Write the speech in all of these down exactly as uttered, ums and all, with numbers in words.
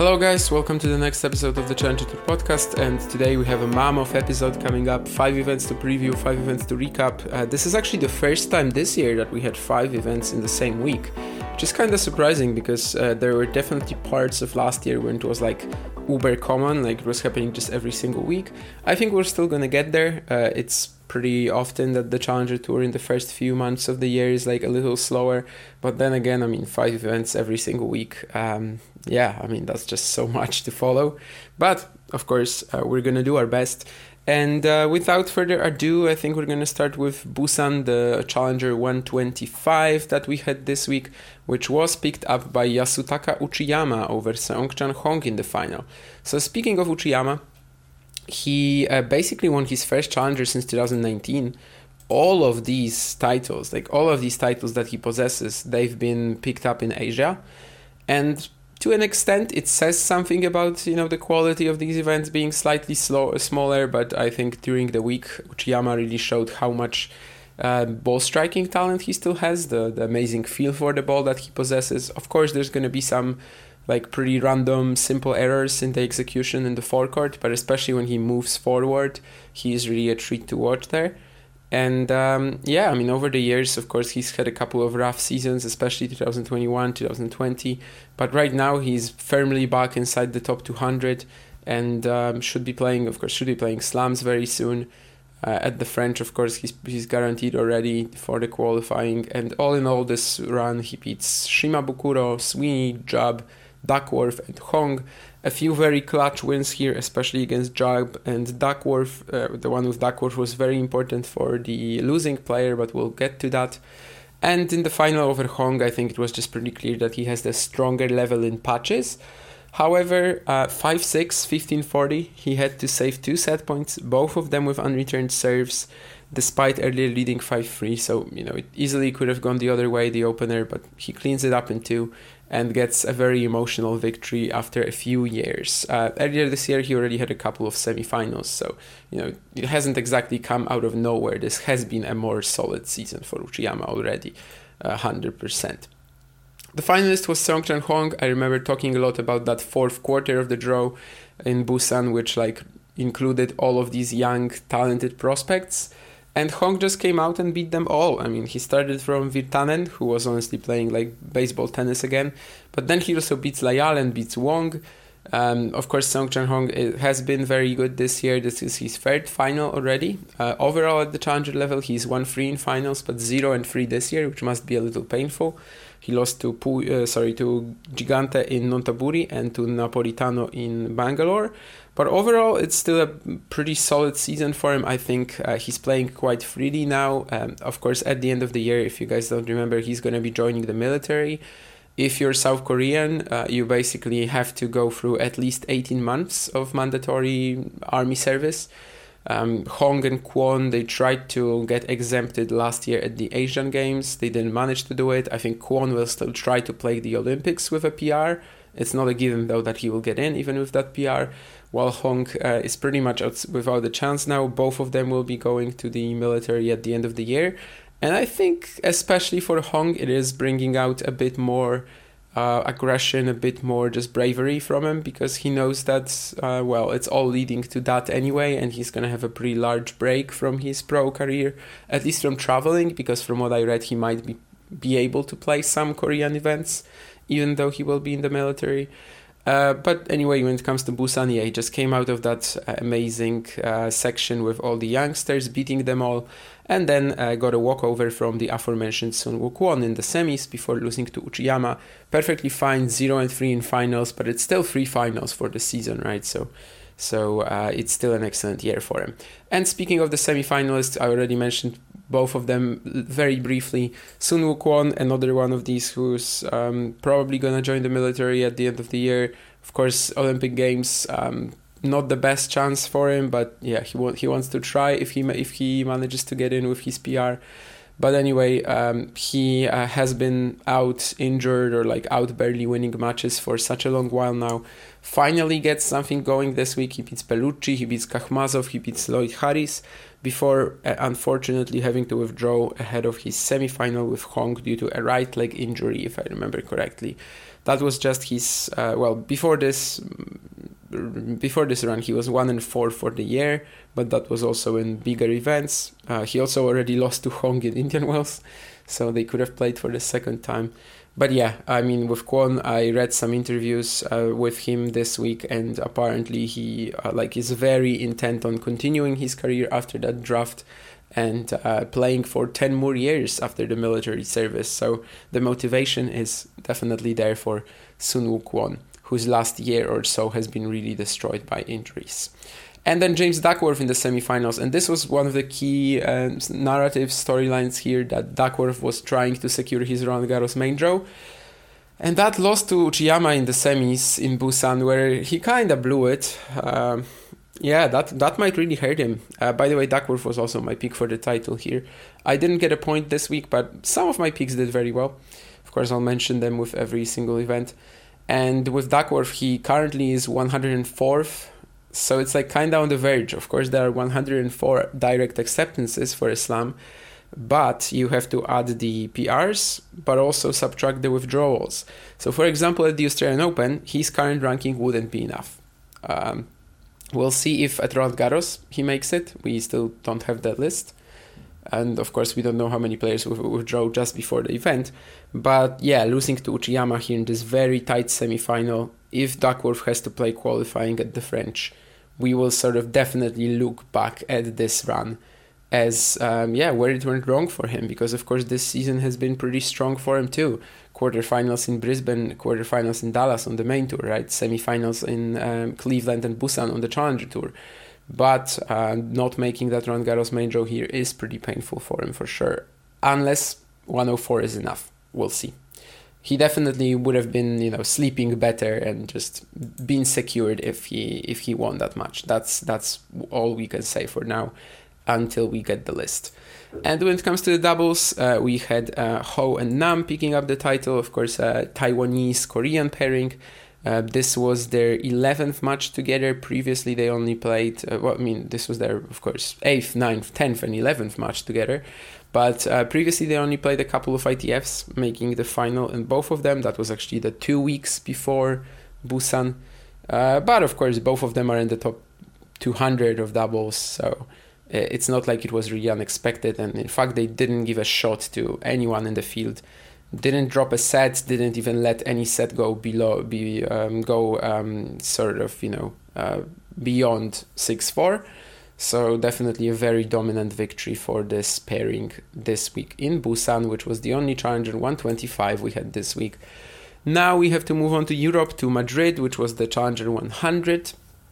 Hello guys, welcome to the next episode of the Challenger Tour podcast, and today we have a mammoth episode coming up, five events to preview, five events to recap. Uh, this is actually the first time this year that we had five events in the same week, which is kind of surprising because uh, there were definitely parts of last year when it was like uber common, like it was happening just every single week. I think we're still gonna get there. Uh, it's pretty often that the Challenger Tour in the first few months of the year is like a little slower, but then again, I mean, five events every single week. Um, yeah, I mean, that's just so much to follow. But of course, uh, we're gonna do our best. And uh, without further ado, I think we're going to start with Busan, the Challenger one twenty-five that we had this week, which was picked up by Yasutaka Uchiyama over Seong-chan Hong in the final. So speaking of Uchiyama, he uh, basically won his first Challenger since two thousand nineteen. All of these titles, like all of these titles that he possesses, they've been picked up in Asia. And to an extent, it says something about, you know, the quality of these events being slightly slow, smaller, but I think during the week, Uchiyama really showed how much uh, ball striking talent he still has, the, the amazing feel for the ball that he possesses. Of course, there's going to be some like pretty random, simple errors in the execution in the forecourt, but especially when he moves forward, he is really a treat to watch there. And um, yeah, I mean, over the years, of course, he's had a couple of rough seasons, especially two thousand twenty-one, two thousand twenty. But right now, he's firmly back inside the top two hundred and um, should be playing, of course, should be playing slams very soon. Uh, at the French, of course, he's, he's guaranteed already for the qualifying. And all in all, this run, he beats Shimabukuro, Sweeney, Jubb, Duckworth, and Hong. A few very clutch wins here, especially against Jubb and Duckworth. Uh, the one with Duckworth was very important for the losing player, but we'll get to that. And in the final over Hong, I think it was just pretty clear that he has the stronger level in patches. However, uh, five six, fifteen forty, he had to save two set points, both of them with unreturned serves, despite earlier leading five three. So, you know, it easily could have gone the other way, the opener, but he cleans it up in two and gets a very emotional victory after a few years. Uh, earlier this year, he already had a couple of semifinals, so, you know, it hasn't exactly come out of nowhere. This has been a more solid season for Uchiyama already, uh, one hundred percent. The finalist was Seong-chan Hong. I remember talking a lot about that fourth quarter of the draw in Busan, which like included all of these young, talented prospects. And Hong just came out and beat them all. I mean, he started from Virtanen, who was honestly playing like baseball tennis again. But then he also beats Layal and beats Wong. Um, of course, Seong-chan Hong has been very good this year. This is his third final already. Uh, overall, at the Challenger level, he's won three in finals, but zero and three this year, which must be a little painful. He lost to uh, sorry to Gigante in Nonthaburi and to Napolitano in Bangalore. But overall, it's still a pretty solid season for him. I think uh, he's playing quite freely now. Um, of course, at the end of the year, if you guys don't remember, he's going to be joining the military. If you're South Korean, uh, you basically have to go through at least eighteen months of mandatory army service. Um, Hong and Kwon, they tried to get exempted last year at the Asian Games. They didn't manage to do it. I think Kwon will still try to play the Olympics with a P R. It's not a given, though, that he will get in, even with that P R. While Hong uh, is pretty much out without a chance now. Both of them will be going to the military at the end of the year. And I think, especially for Hong, it is bringing out a bit more uh, aggression, a bit more just bravery from him, because he knows that, uh, well, it's all leading to that anyway, and he's going to have a pretty large break from his pro career, at least from traveling, because from what I read, he might be, be able to play some Korean events, even though he will be in the military. Uh, but anyway, when it comes to Busan, yeah, he just came out of that uh, amazing uh, section with all the youngsters, beating them all, and then uh, got a walkover from the aforementioned Sun Woo Kwon in the semis before losing to Uchiyama. Perfectly fine, zero and three in finals, but it's still three finals for the season, right? So, so uh, it's still an excellent year for him. And speaking of the semifinalists, I already mentioned both of them very briefly. Sun Woo Kwon, another one of these who's um, probably going to join the military at the end of the year. Of course, Olympic Games, um, not the best chance for him, but yeah, he wa- he wants to try if he ma- if he manages to get in with his P R. But anyway, um, he uh, has been out injured or like out barely winning matches for such a long while now. Finally gets something going this week. He beats Bellucci, he beats Kakhmazov, he beats Lloyd Harris before uh, unfortunately having to withdraw ahead of his semi-final with Hong due to a right leg injury, if I remember correctly. That was just his, uh, well, before this before this run, he was one and four for the year, but that was also in bigger events. Uh, he also already lost to Hong in Indian Wells, so they could have played for the second time. But yeah, I mean, with Kwon, I read some interviews uh, with him this week, and apparently he uh, like is very intent on continuing his career after that draft and uh, playing for ten more years after the military service. So the motivation is definitely there for Soonwoo Kwon, whose last year or so has been really destroyed by injuries. And then James Duckworth in the semifinals, and this was one of the key uh, narrative storylines here, that Duckworth was trying to secure his Roland Garros main draw, and that lost to Uchiyama in the semis in Busan, where he kind of blew it. Um, yeah, that that might really hurt him. Uh, by the way, Duckworth was also my pick for the title here. I didn't get a point this week, but some of my picks did very well. Of course, I'll mention them with every single event. And with Duckworth, he currently is one hundred fourth. So it's like kind of on the verge. Of course, there are one hundred four direct acceptances for Islam, but you have to add the P Rs, but also subtract the withdrawals. So for example, at the Australian Open, his current ranking wouldn't be enough. Um, we'll see if at Roland Garros he makes it. We still don't have that list. And of course, we don't know how many players will withdraw just before the event. But yeah, losing to Uchiyama here in this very tight semi-final, if Duckworth has to play qualifying at the French, we will sort of definitely look back at this run as, um, yeah, where it went wrong for him. Because, of course, this season has been pretty strong for him too. Quarterfinals in Brisbane, quarterfinals in Dallas on the main tour, right? Semi-finals in um, Cleveland and Busan on the Challenger Tour. But uh, not making that Roland Garros main draw here is pretty painful for him for sure. Unless one oh four is enough. We'll see. He definitely would have been, you know, sleeping better and just been secured if he if he won that match. That's that's all we can say for now until we get the list. And when it comes to the doubles, uh, we had uh, Ho and Nam picking up the title. Of course, uh, Taiwanese-Korean pairing. Uh, this was their eleventh match together. Previously, they only played, uh, well, I mean, this was their, of course, eighth, ninth, tenth, and eleventh match together. But uh, previously, they only played a couple of I T Fs, making the final in both of them. That was actually the two weeks before Busan. Uh, but of course, both of them are in the top two hundred of doubles, so it's not like it was really unexpected. And in fact, they didn't give a shot to anyone in the field. Didn't drop a set, didn't even let any set go below, be um, go um, sort of, you know, uh, beyond six four. So definitely a very dominant victory for this pairing this week in Busan, which was the only Challenger one twenty-five we had this week. Now we have to move on to Europe, to Madrid, which was the Challenger one hundred.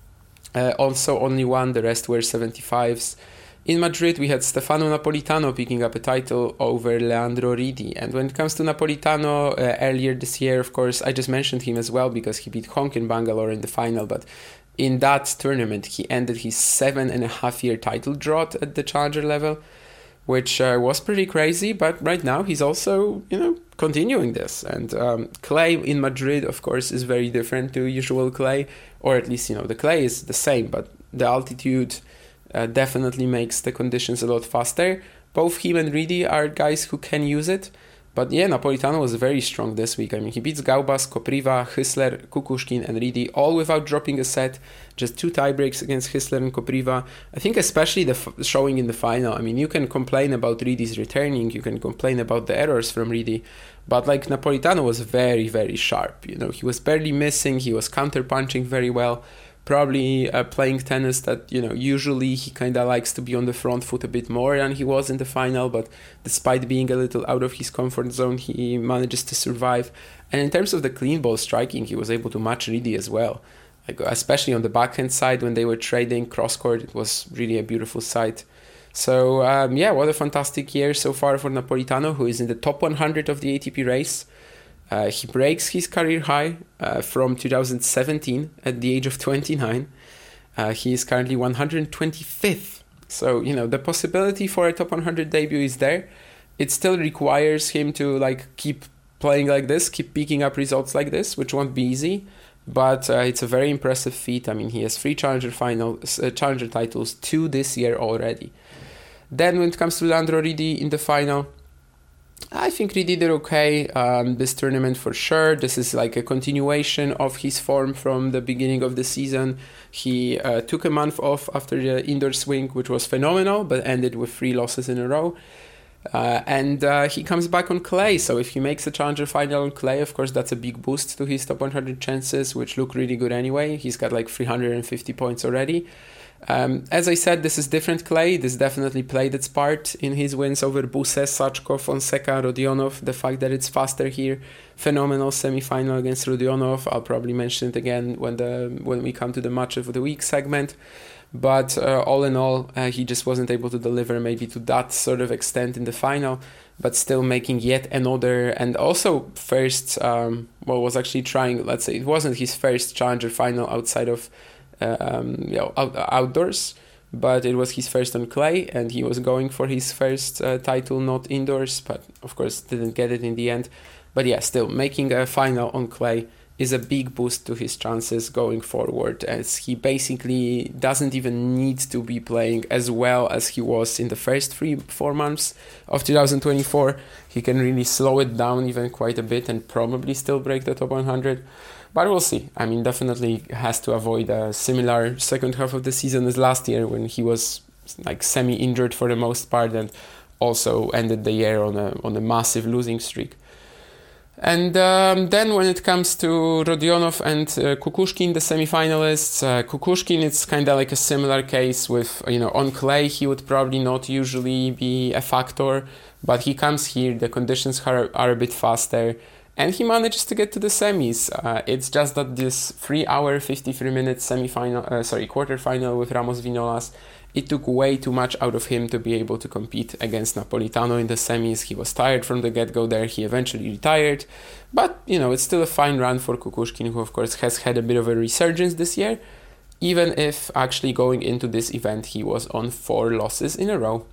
Uh, also only one, the rest were seventy-fives. In Madrid, we had Stefano Napolitano picking up a title over Leandro Ridi. And when it comes to Napolitano, uh, earlier this year, of course, I just mentioned him as well because he beat Honk in Bangalore in the final. But in that tournament, he ended his seven and a half year title drought at the Challenger level, which uh, was pretty crazy. But right now, he's also, you know, continuing this. And um, clay in Madrid, of course, is very different to usual clay. Or at least, you know, the clay is the same, but the altitude Uh, definitely makes the conditions a lot faster. Both him and Ridi are guys who can use it. But yeah, Napolitano was very strong this week. I mean, he beats Gaubas, Kopriva, Hysler, Kukushkin and Ridi, all without dropping a set. Just two tiebreaks against Hysler and Kopriva. I think especially the f- showing in the final. I mean, you can complain about Ridi's returning. You can complain about the errors from Ridi. But like Napolitano was very, very sharp. You know, he was barely missing. He was counter-punching very well. Probably uh, playing tennis that, you know, usually he kind of likes to be on the front foot a bit more than he was in the final, but despite being a little out of his comfort zone, he manages to survive. And in terms of the clean ball striking, he was able to match Ridi as well, like especially on the backhand side when they were trading cross-court. It was really a beautiful sight. So um, yeah, what a fantastic year so far for Napolitano, who is in the top one hundred of the A T P race. Uh, he breaks his career high uh, from two thousand seventeen at the age of twenty-nine. Uh, he is currently one hundred twenty-fifth. So, you know, the possibility for a top one hundred debut is there. it still requires him to like keep playing like this, keep picking up results like this, which won't be easy. But uh, it's a very impressive feat. I mean, he has three challenger finals, uh, challenger titles, two this year already. Then when it comes to Leandro Ridi in the final, I think Ridi did okay um, this tournament for sure. This is like a continuation of his form from the beginning of the season. He uh, took a month off after the indoor swing, which was phenomenal, but ended with three losses in a row. Uh, and uh, he comes back on clay, so if he makes a challenger final on clay, of course that's a big boost to his top one hundred chances, which look really good anyway. He's got like three hundred fifty points already. Um, as I said, this is different clay. This definitely played its part in his wins over Buse, Sachko, Fonseca, Rodionov. The fact that it's faster here, phenomenal semi-final against Rodionov. I'll probably mention it again when the when we come to the match of the week segment. But uh, all in all, uh, he just wasn't able to deliver maybe to that sort of extent in the final, but still making yet another, and also first, um, well, was actually trying, let's say, it wasn't his first challenger final outside of, uh, um, you know, out, outdoors, but it was his first on clay, and he was going for his first uh, title, not indoors, but of course didn't get it in the end. But yeah, still, making a final on clay is a big boost to his chances going forward, as he basically doesn't even need to be playing as well as he was in the first three, four months of two thousand twenty-four. He can really slow it down even quite a bit and probably still break the top one hundred. But we'll see. I mean, definitely has to avoid a similar second half of the season as last year, when he was like semi-injured for the most part and also ended the year on a on a massive losing streak. And um, then when it comes to Rodionov and uh, Kukushkin, the semi-finalists, uh, Kukushkin, it's kind of like a similar case with, you know, on clay, he would probably not usually be a factor, but he comes here, the conditions are, are a bit faster, and he manages to get to the semis. Uh, it's just that this three hour, fifty-three minute semi-final, uh, sorry, quarter-final with Ramos Vinolas, it took way too much out of him to be able to compete against Napolitano in the semis. He was tired from the get-go there. He eventually retired. But, you know, it's still a fine run for Kukushkin, who, of course, has had a bit of a resurgence this year, even if actually going into this event, he was on four losses in a row.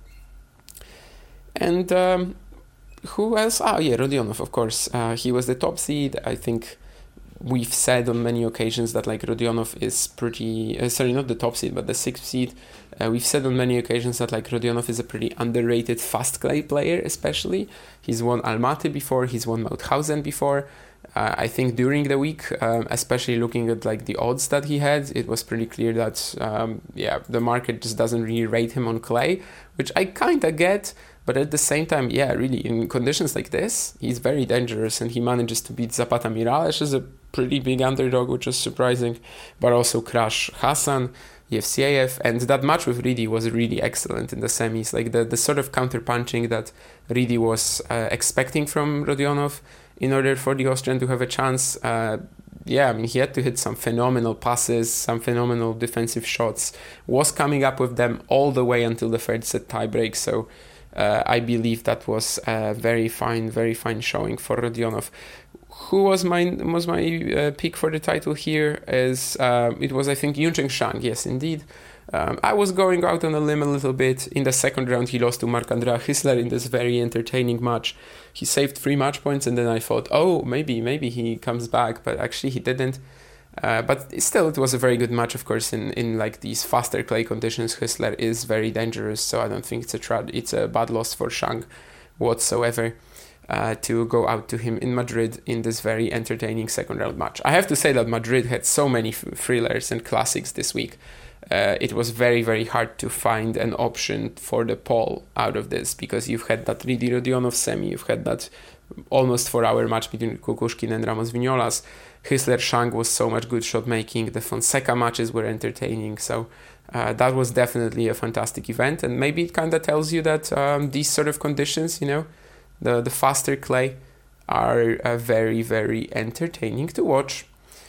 And um, who else? Ah, yeah, Rodionov, of course. Uh, he was the top seed. I think we've said on many occasions that like Rodionov is pretty, uh, sorry, not the top seed, but the sixth seed. Uh, we've said on many occasions that like Rodionov is a pretty underrated fast clay player, especially. He's won Almaty before, he's won Mauthausen before. Uh, I think during the week, um, especially looking at like the odds that he had, it was pretty clear that, um, yeah, the market just doesn't really rate him on clay, which I kind of get. But at the same time, yeah, really, in conditions like this, he's very dangerous, and he manages to beat Zapata Miralles as a pretty big underdog, which was surprising, but also crush Hassan, Yevseyev, and that match with Ridi was really excellent in the semis. Like the, the sort of counter-punching that Ridi was uh, expecting from Rodionov in order for the Austrian to have a chance. Uh, yeah, I mean, he had to hit some phenomenal passes, some phenomenal defensive shots, was coming up with them all the way until the third set tiebreak, so Uh, I believe that was a very fine, very fine showing for Rodionov. Who was my was my uh, pick for the title here? Is uh, it was I think Yuncheng Shang? Yes, indeed. Um, I was going out on a limb a little bit. In the second round, he lost to Marc-Andrea Hissler in this very entertaining match. He saved three match points, and then I thought, oh, maybe maybe he comes back, but actually he didn't. Uh, but still, it was a very good match, of course, in, in like these faster clay conditions. Hissler is very dangerous, so I don't think it's a tra- it's a bad loss for Shang whatsoever uh, to go out to him in Madrid in this very entertaining second round match. I have to say that Madrid had so many f- thrillers and classics this week. Uh, it was very, very hard to find an option for the poll out of this, because you've had that Ridi Rodionov semi, you've had that almost four-hour match between Kukushkin and Ramos Vinolas. Hissler Shang was so much good shot making. The Fonseca matches were entertaining. So uh, that was definitely a fantastic event. And maybe it kind of tells you that um, these sort of conditions, you know, the, the faster clay are uh, very, very entertaining to watch.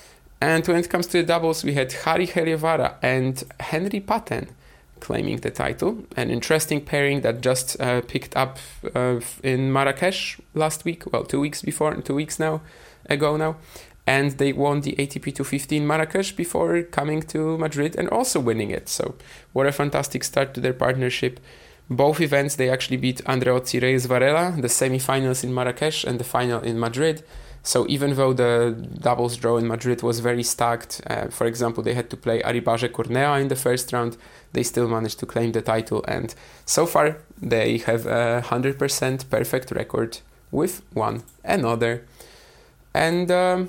And when it comes to the doubles, we had Hari Herievara and Henry Patten claiming the title. An interesting pairing that just uh, picked up uh, in Marrakesh last week. Well, two weeks before, two weeks now ago now. And they won the A T P two fifty in Marrakesh before coming to Madrid and also winning it. So what a fantastic start to their partnership. Both events, they actually beat Andreozzi Reyes Varela, the semi-finals in Marrakesh and the final in Madrid. So even though the doubles draw in Madrid was very stacked, uh, for example, they had to play Aribaje Cornea in the first round, they still managed to claim the title. And so far, they have a one hundred percent perfect record with one another. And um,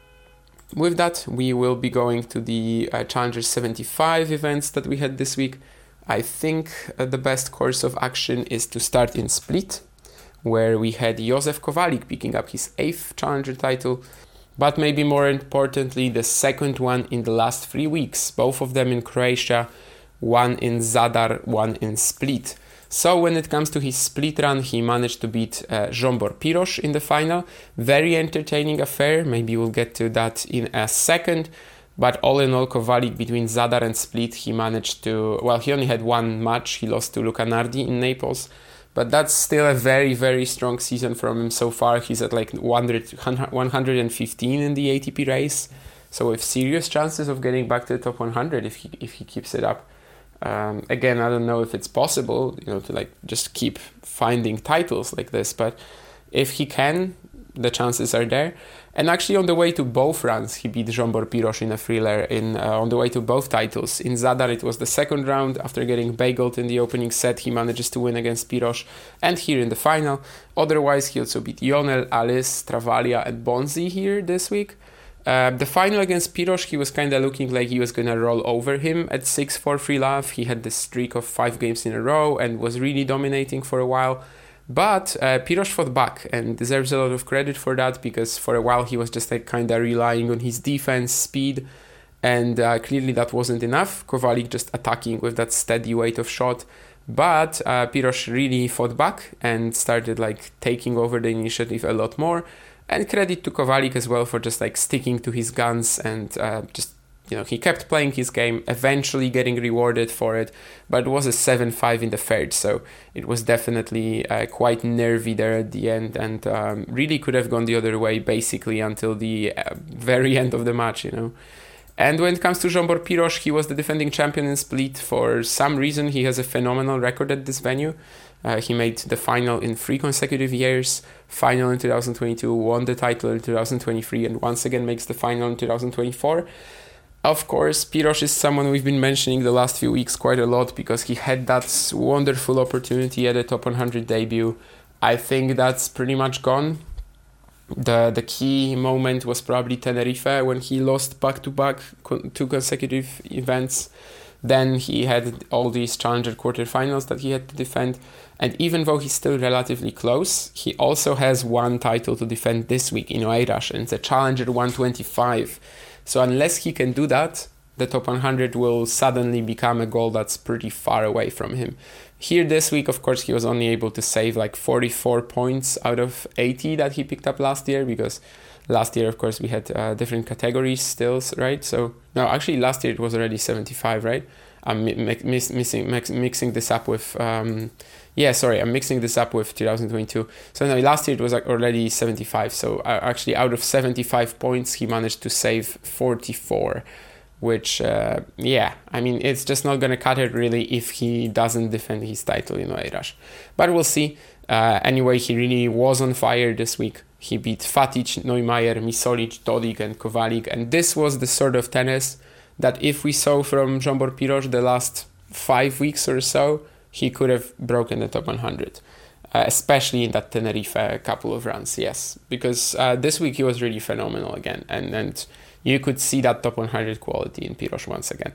with that, we will be going to the uh, Challenger seventy-five events that we had this week. I think uh, the best course of action is to start in Split, where we had Josef Kowalik picking up his eighth Challenger title, but maybe more importantly, the second one in the last three weeks, both of them in Croatia, one in Zadar, one in Split. So when it comes to his Split run, he managed to beat uh, Zsombor Piros in the final. Very entertaining affair, maybe we'll get to that in a second. But all in all, Kowalik between Zadar and Split, he managed to, well, he only had one match, he lost to Luca Nardi in Naples. But that's still a very, very strong season from him so far. He's at like one hundred fifteen in the A T P race. So with serious chances of getting back to the top one hundred if he if he keeps it up. Um, again, I don't know if it's possible, you know, to like just keep finding titles like this. But if he can, the chances are there. And actually on the way to both runs, he beat Zsombor Piros in a thriller in, uh, on the way to both titles. In Zadar, it was the second round. After getting bageled in the opening set, he manages to win against Piros. And here in the final. Otherwise, he also beat Ionel, Alice, Travaglia and Bonzi here this week. Uh, the final against Piros, he was kind of looking like he was going to roll over him at six four three love. He had this streak of five games in a row and was really dominating for a while. But uh, Piros fought back and deserves a lot of credit for that, because for a while he was just like kind of relying on his defense, speed, and uh, clearly that wasn't enough. Kowalik just attacking with that steady weight of shot. But uh, Piros really fought back and started like taking over the initiative a lot more. And credit to Kowalik as well for just like sticking to his guns and uh, just, you know, he kept playing his game, eventually getting rewarded for it, but it was a seven five in the third, so it was definitely uh, quite nervy there at the end, and um, really could have gone the other way basically until the uh, very end of the match, you know. And when it comes to Zsombor Piros, he was the defending champion in Split. For some reason, he has a phenomenal record at this venue. Uh, he made the final in three consecutive years, final in two thousand twenty-two, won the title in two thousand twenty-three, and once again makes the final in two thousand twenty-four. Of course, Piros is someone we've been mentioning the last few weeks quite a lot because he had that wonderful opportunity at the top one hundred debut. I think that's pretty much gone. The the key moment was probably Tenerife when he lost back-to-back two consecutive events. Then he had all these Challenger quarterfinals that he had to defend. And even though he's still relatively close, he also has one title to defend this week in Oeiras, and it's a Challenger one twenty-five. So unless he can do that, the top one hundred will suddenly become a goal that's pretty far away from him. Here this week, of course, he was only able to save like forty-four points out of eighty that he picked up last year, because last year, of course, we had uh, different categories still, right? So, no, actually last year it was already seventy-five, right? I'm mi- miss, missing, mix, mixing this up with... Um, yeah, sorry, I'm mixing this up with two thousand twenty-two. So no, last year it was already seventy-five. So uh, actually out of seventy-five points, he managed to save forty-four. Which, uh, yeah, I mean, it's just not going to cut it really if he doesn't defend his title in Oeiras. But we'll see. Uh, anyway, he really was on fire this week. He beat Fatic, Neumayer, Misolic, Dodig and Kowalik. And this was the sort of tennis that if we saw from Zsombor Piros the last five weeks or so, he could have broken the top one hundred. Uh, especially in that Tenerife couple of runs, yes. Because uh, this week he was really phenomenal again. And, and you could see that top one hundred quality in Piros once again.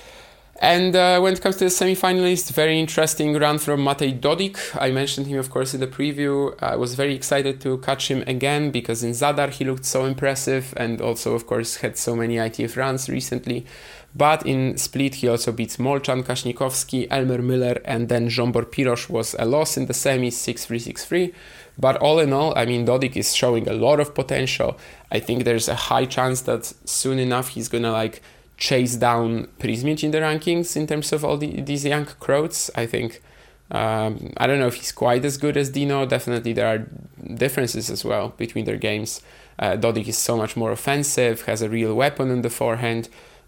And uh, when it comes to the semi-finalists, very interesting run from Matej Dodig. I mentioned him, of course, in the preview. I was very excited to catch him again because in Zadar he looked so impressive and also, of course, had so many I T F runs recently. But in Split, he also beats Molchan, Kasznikowski, Elmer Müller, and then Zsombor Piros was a loss in the semis, six three, six three. But all in all, I mean, Dodig is showing a lot of potential. I think there's a high chance that soon enough he's going to, like, chase down Prizmic in the rankings in terms of all the, these young Croats. I think, um, I don't know if he's quite as good as Dino. Definitely there are differences as well between their games. Uh, Dodig is so much more offensive, has a real weapon on the forehand.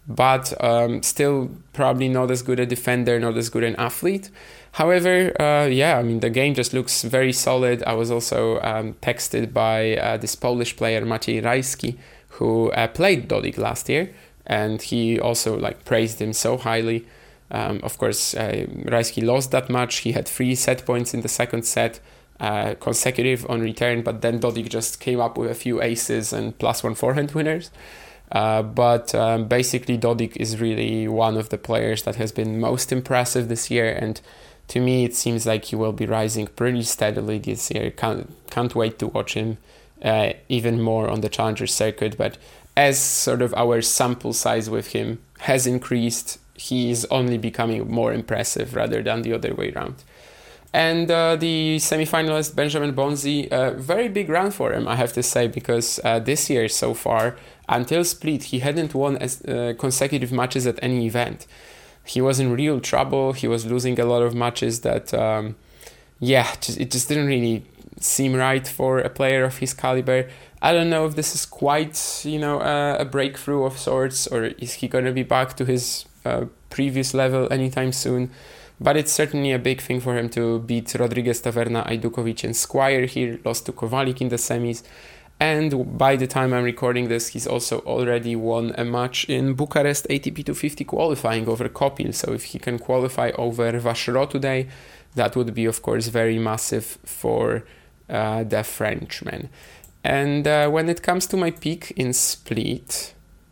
but um, still probably not as good a defender, not as good an athlete. However, uh, yeah, I mean, the game just looks very solid. I was also um, texted by uh, this Polish player, Maciej Rajski, who uh, played Dodig last year, and he also like praised him so highly. Um, of course, uh, Rajski lost that match. He had three set points in the second set, uh, consecutive on return, but then Dodig just came up with a few aces and plus one forehand winners. Uh, but um, basically, Dodig is really one of the players that has been most impressive this year, and to me, it seems like he will be rising pretty steadily this year. Can't, can't wait to watch him uh, even more on the Challenger circuit. But as sort of our sample size with him has increased, he is only becoming more impressive rather than the other way around. And uh, the semi-finalist Benjamin Bonzi, a uh, very big round for him, I have to say, because uh, this year so far, until Split, he hadn't won as, uh, consecutive matches at any event. He was in real trouble. He was losing a lot of matches that, um, yeah, just, it just didn't really seem right for a player of his caliber. I don't know if this is quite, you know, uh, a breakthrough of sorts, or is he going to be back to his uh, previous level anytime soon. But it's certainly a big thing for him to beat Rodriguez, Taverna, Ajdukovic and Squire. He lost to Kovalik in the semis. And by the time I'm recording this, he's also already won a match in Bucharest A T P two fifty qualifying over Kopil. So if he can qualify over Vachereau today, that would be, of course, very massive for uh, the Frenchman. And uh, when it comes to my pick in Split,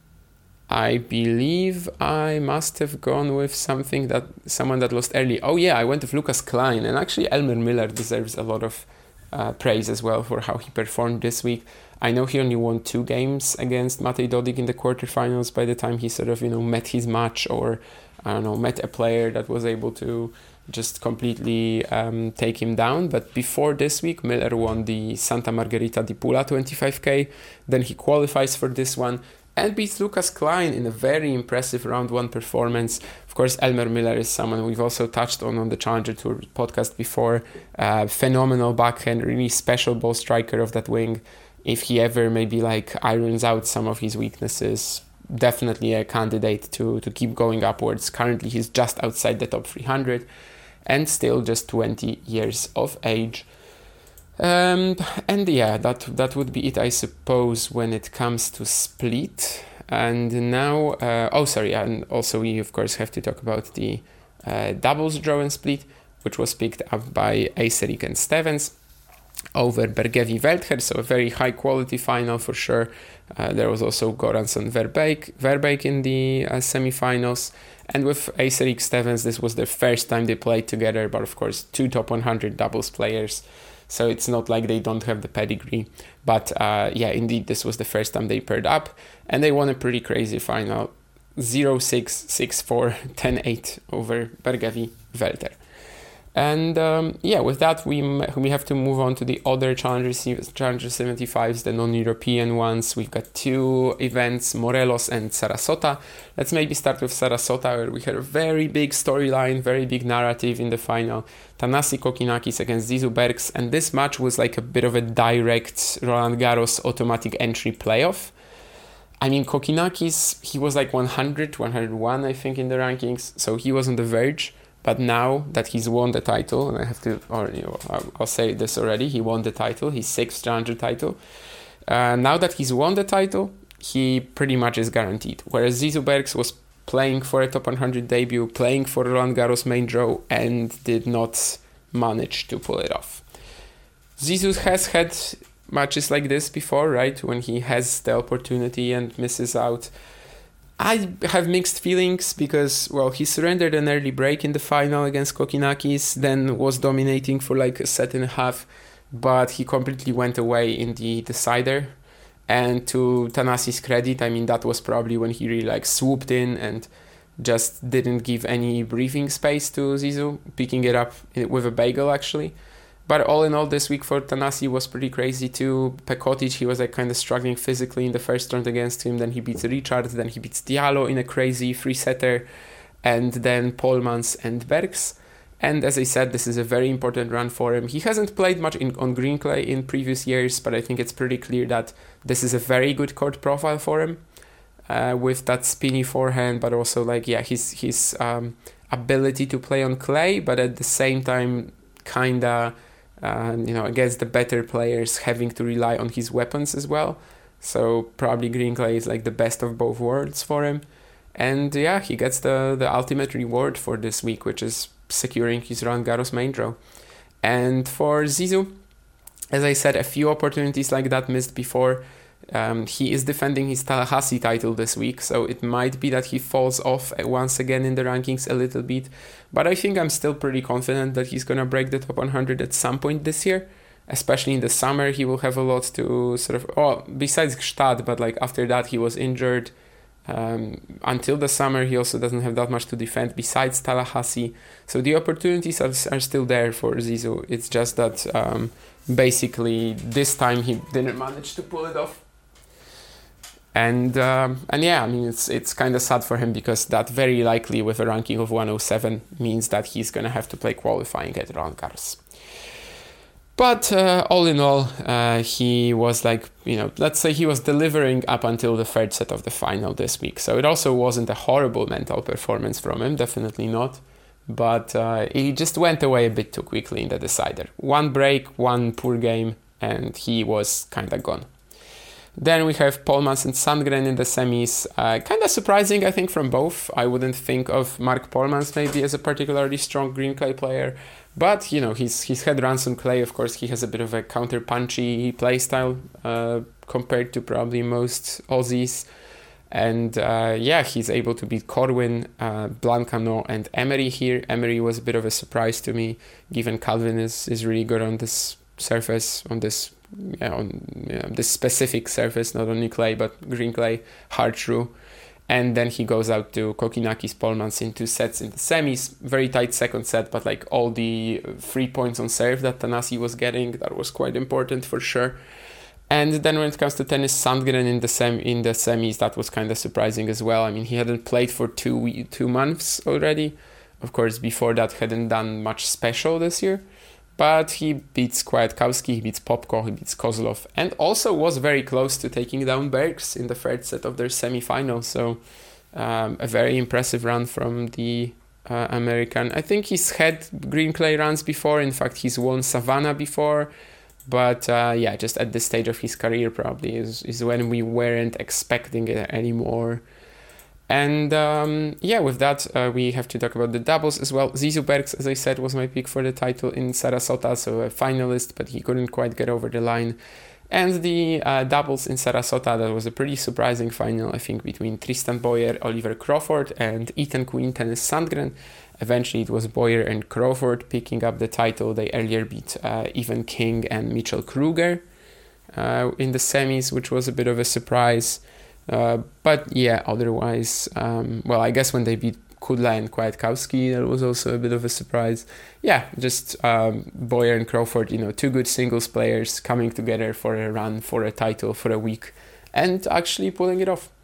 I believe I must have gone with something that someone that lost early. Oh yeah, I went with Lucas Klein, and actually Elmer Miller deserves a lot of Uh, praise as well for how he performed this week. I know he only won two games against Matej Dodig in the quarterfinals by the time he sort of, you know, met his match, or I don't know, met a player that was able to just completely um, take him down. But before this week, Miller won the Santa Margherita di Pula twenty-five K. Then he qualifies for this one and beats Lucas Klein in a very impressive round one performance. Of course, Elmer Miller is someone we've also touched on on the Challenger Tour podcast before. Uh, phenomenal backhand, really special ball striker of that wing. If he ever maybe like irons out some of his weaknesses, definitely a candidate to, to keep going upwards. Currently, he's just outside the top three hundred and still just twenty years of age. Um, and yeah, that that would be it, I suppose, when it comes to Split. And now, uh, oh sorry, and also we of course have to talk about the uh, doubles draw in Split, which was picked up by Acerik and Stevens over Bergevi Veldher, so a very high quality final for sure. Uh, there was also Goranson Verbeek, Verbeek in the uh, semi-finals. And with Acerik Stevens, this was the first time they played together, but of course two top one hundred doubles players. So it's not like they don't have the pedigree. But uh, yeah, indeed, this was the first time they paired up. And they won a pretty crazy final. zero six, six four, ten eight over Bergevi Veldher. And um, yeah, with that, we we have to move on to the other Challenger, Challenger seventy-fives, the non-European ones. We've got two events, Morelos and Sarasota. Let's maybe start with Sarasota, where we had a very big storyline, very big narrative in the final. Thanasi Kokinakis against Zizou Bergs, and this match was like a bit of a direct Roland Garros automatic entry playoff. I mean, Kokinakis, he was like one hundred, one hundred one, I think, in the rankings, so he was on the verge. But now that he's won the title, and I have to, or you know, I'll say this already, he won the title, his sixth Challenger title. Uh, now that he's won the title, he pretty much is guaranteed. Whereas Zizou Bergs was playing for a top one hundred debut, playing for Roland Garros main draw, and did not manage to pull it off. Zizou has had matches like this before, right? When he has the opportunity and misses out. I have mixed feelings because, well, he surrendered an early break in the final against Kokinakis, then was dominating for like a set and a half, but he completely went away in the decider. And to Thanasi's credit, I mean, that was probably when he really like swooped in and just didn't give any breathing space to Zizou, picking it up with a bagel actually. But all in all, this week for Thanasi was pretty crazy too. Pekotic, he was like kind of struggling physically in the first round against him. Then he beats Richard, then he beats Diallo in a crazy three-setter, and then Polmans and Bergs. And as I said, this is a very important run for him. He hasn't played much in, on green clay in previous years, but I think it's pretty clear that this is a very good court profile for him. uh, with that spinny forehand, but also like yeah, his his um, ability to play on clay, but at the same time, kinda uh, you know against the better players, having to rely on his weapons as well. So probably green clay is like the best of both worlds for him. And yeah, he gets the, the ultimate reward for this week, which is securing his Roland Garros main draw. And for Zizou, as I said, a few opportunities like that missed before. Um, he is defending his Tallahassee title this week, so it might be that he falls off once again in the rankings a little bit. But I think I'm still pretty confident that he's going to break the top one hundred at some point this year. Especially in the summer, he will have a lot to sort of... Oh, besides Gstaad, but like after that he was injured. Um, until the summer, he also doesn't have that much to defend besides Tallahassee. So the opportunities are, are still there for Zizou. It's just that um, basically this time he didn't manage to pull it off. And um, and yeah, I mean, it's it's kind of sad for him because that very likely with a ranking of one oh seven means that he's going to have to play qualifying at Roland Garros. But uh, all in all, uh, he was like, you know, let's say he was delivering up until the third set of the final this week. So it also wasn't a horrible mental performance from him, definitely not. But uh, he just went away a bit too quickly in the decider. One break, one poor game, and he was kind of gone. Then we have Polmans and Sandgren in the semis. Uh, kind of surprising, I think, from both. I wouldn't think of Marc Polmans maybe as a particularly strong green clay player. But, you know, he's he's had runs on clay. Of course, he has a bit of a counter-punchy play style uh, compared to probably most Aussies. And, uh, yeah, he's able to beat Corwin, uh, Blancaneaux, and Emery here. Emery was a bit of a surprise to me, given Calvin is, is really good on this surface, on this yeah, on yeah, this specific surface, not only clay, but green clay, hard true. And then he goes out to Kokinakis Polmans in two sets in the semis. Very tight second set, but like all the three points on serve that Thanasi was getting, that was quite important for sure. And then when it comes to tennis, Sandgren in the sem in the semis, that was kind of surprising as well. I mean, he hadn't played for two two months already. Of course, before that, hadn't done much special this year. But he beats Kwiatkowski, he beats Popko, he beats Kozlov, and also was very close to taking down Bergs in the third set of their semi-final. So um, a very impressive run from the uh, American. I think he's had green clay runs before. In fact, he's won Savannah before. But uh, yeah, just at this stage of his career probably is, is when we weren't expecting it anymore. And um, yeah, with that, uh, we have to talk about the doubles as well. Zizou Bergs, as I said, was my pick for the title in Sarasota, so a finalist, but he couldn't quite get over the line. And the uh, doubles in Sarasota, that was a pretty surprising final, I think, between Tristan Boyer, Oliver Crawford, and Ethan Quinn, Tennis Sandgren. Eventually, it was Boyer and Crawford picking up the title. They earlier beat uh, Evan King and Mitchell Kruger uh, in the semis, which was a bit of a surprise. Uh, but yeah, otherwise, um, well, I guess when they beat Kudla and Kwiatkowski, that was also a bit of a surprise. Yeah, just um, Boyer and Crawford, you know, two good singles players coming together for a run, for a title, for a week, and actually pulling it off.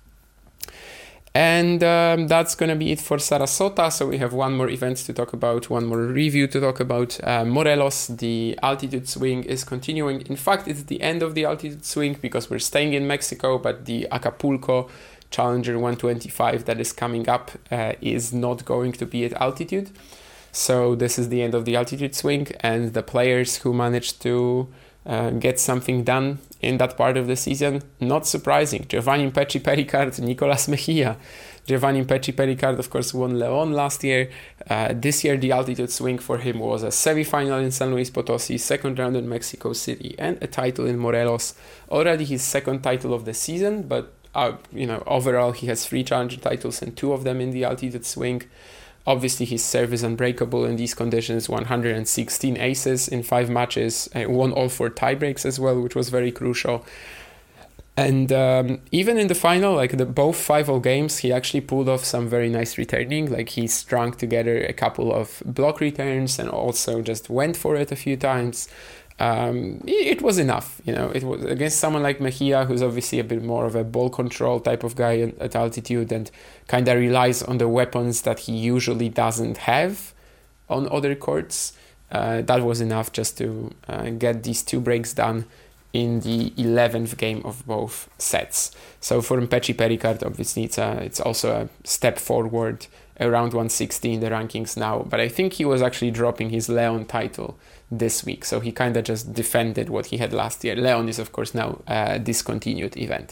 And um, that's going to be it for Sarasota. So we have one more event to talk about, one more review to talk about. Uh, Morelos, the altitude swing is continuing. In fact, it's the end of the altitude swing because we're staying in Mexico, but the Acapulco Challenger one twenty-five that is coming up uh, is not going to be at altitude. So this is the end of the altitude swing, and the players who managed to uh, get something done in that part of the season, not surprising. Giovanni Pecci Pericard, Nicolas Mejia. Giovanni Pecci Pericard, of course, won Leon last year. Uh, this year, the altitude swing for him was a semi-final in San Luis Potosi, second round in Mexico City, and a title in Morelos. Already his second title of the season, but uh, you know, overall he has three challenger titles and two of them in the altitude swing. Obviously, his serve is unbreakable in these conditions, one hundred sixteen aces in five matches, uh, won all four tiebreaks as well, which was very crucial. And um, even in the final, like the both five all games, he actually pulled off some very nice returning. Like he strung together a couple of block returns and also just went for it a few times. Um, it was enough, you know, it was against someone like Mejia, who's obviously a bit more of a ball control type of guy at, at altitude and kind of relies on the weapons that he usually doesn't have on other courts. Uh, that was enough just to uh, get these two breaks done in the eleventh game of both sets. So for Mpechi Pericard, obviously it's a, it's also a step forward, around one sixty in the rankings now. But I think he was actually dropping his Leon title this week, so he kind of just defended what he had last year. Leon is of course now a discontinued event.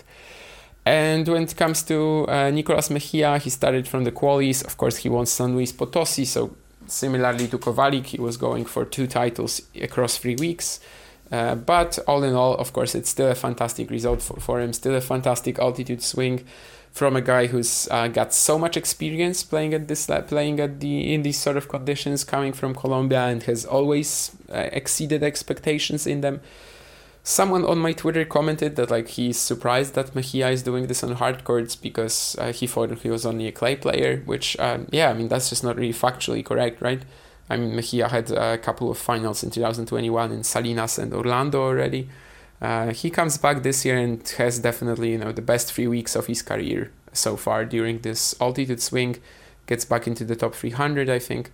And when it comes to uh, Nicolas Mejia, he started from the qualies. Of course, he won San Luis Potosi, so similarly to Kovalik, he was going for two titles across three weeks. Uh, but all in all, of course, it's still a fantastic result for, for him, still a fantastic altitude swing from a guy who's uh, got so much experience playing at this, uh, playing at the in these sort of conditions, coming from Colombia, and has always uh, exceeded expectations in them. Someone on my Twitter commented that like he's surprised that Mejia is doing this on hard courts because uh, he thought he was only a clay player, which, uh, yeah, I mean, that's just not really factually correct, right? I mean, Mejia had a couple of finals in two thousand twenty-one in Salinas and Orlando already. Uh, he comes back this year and has definitely, you know, the best three weeks of his career so far during this altitude swing. Gets back into the top three hundred, I think.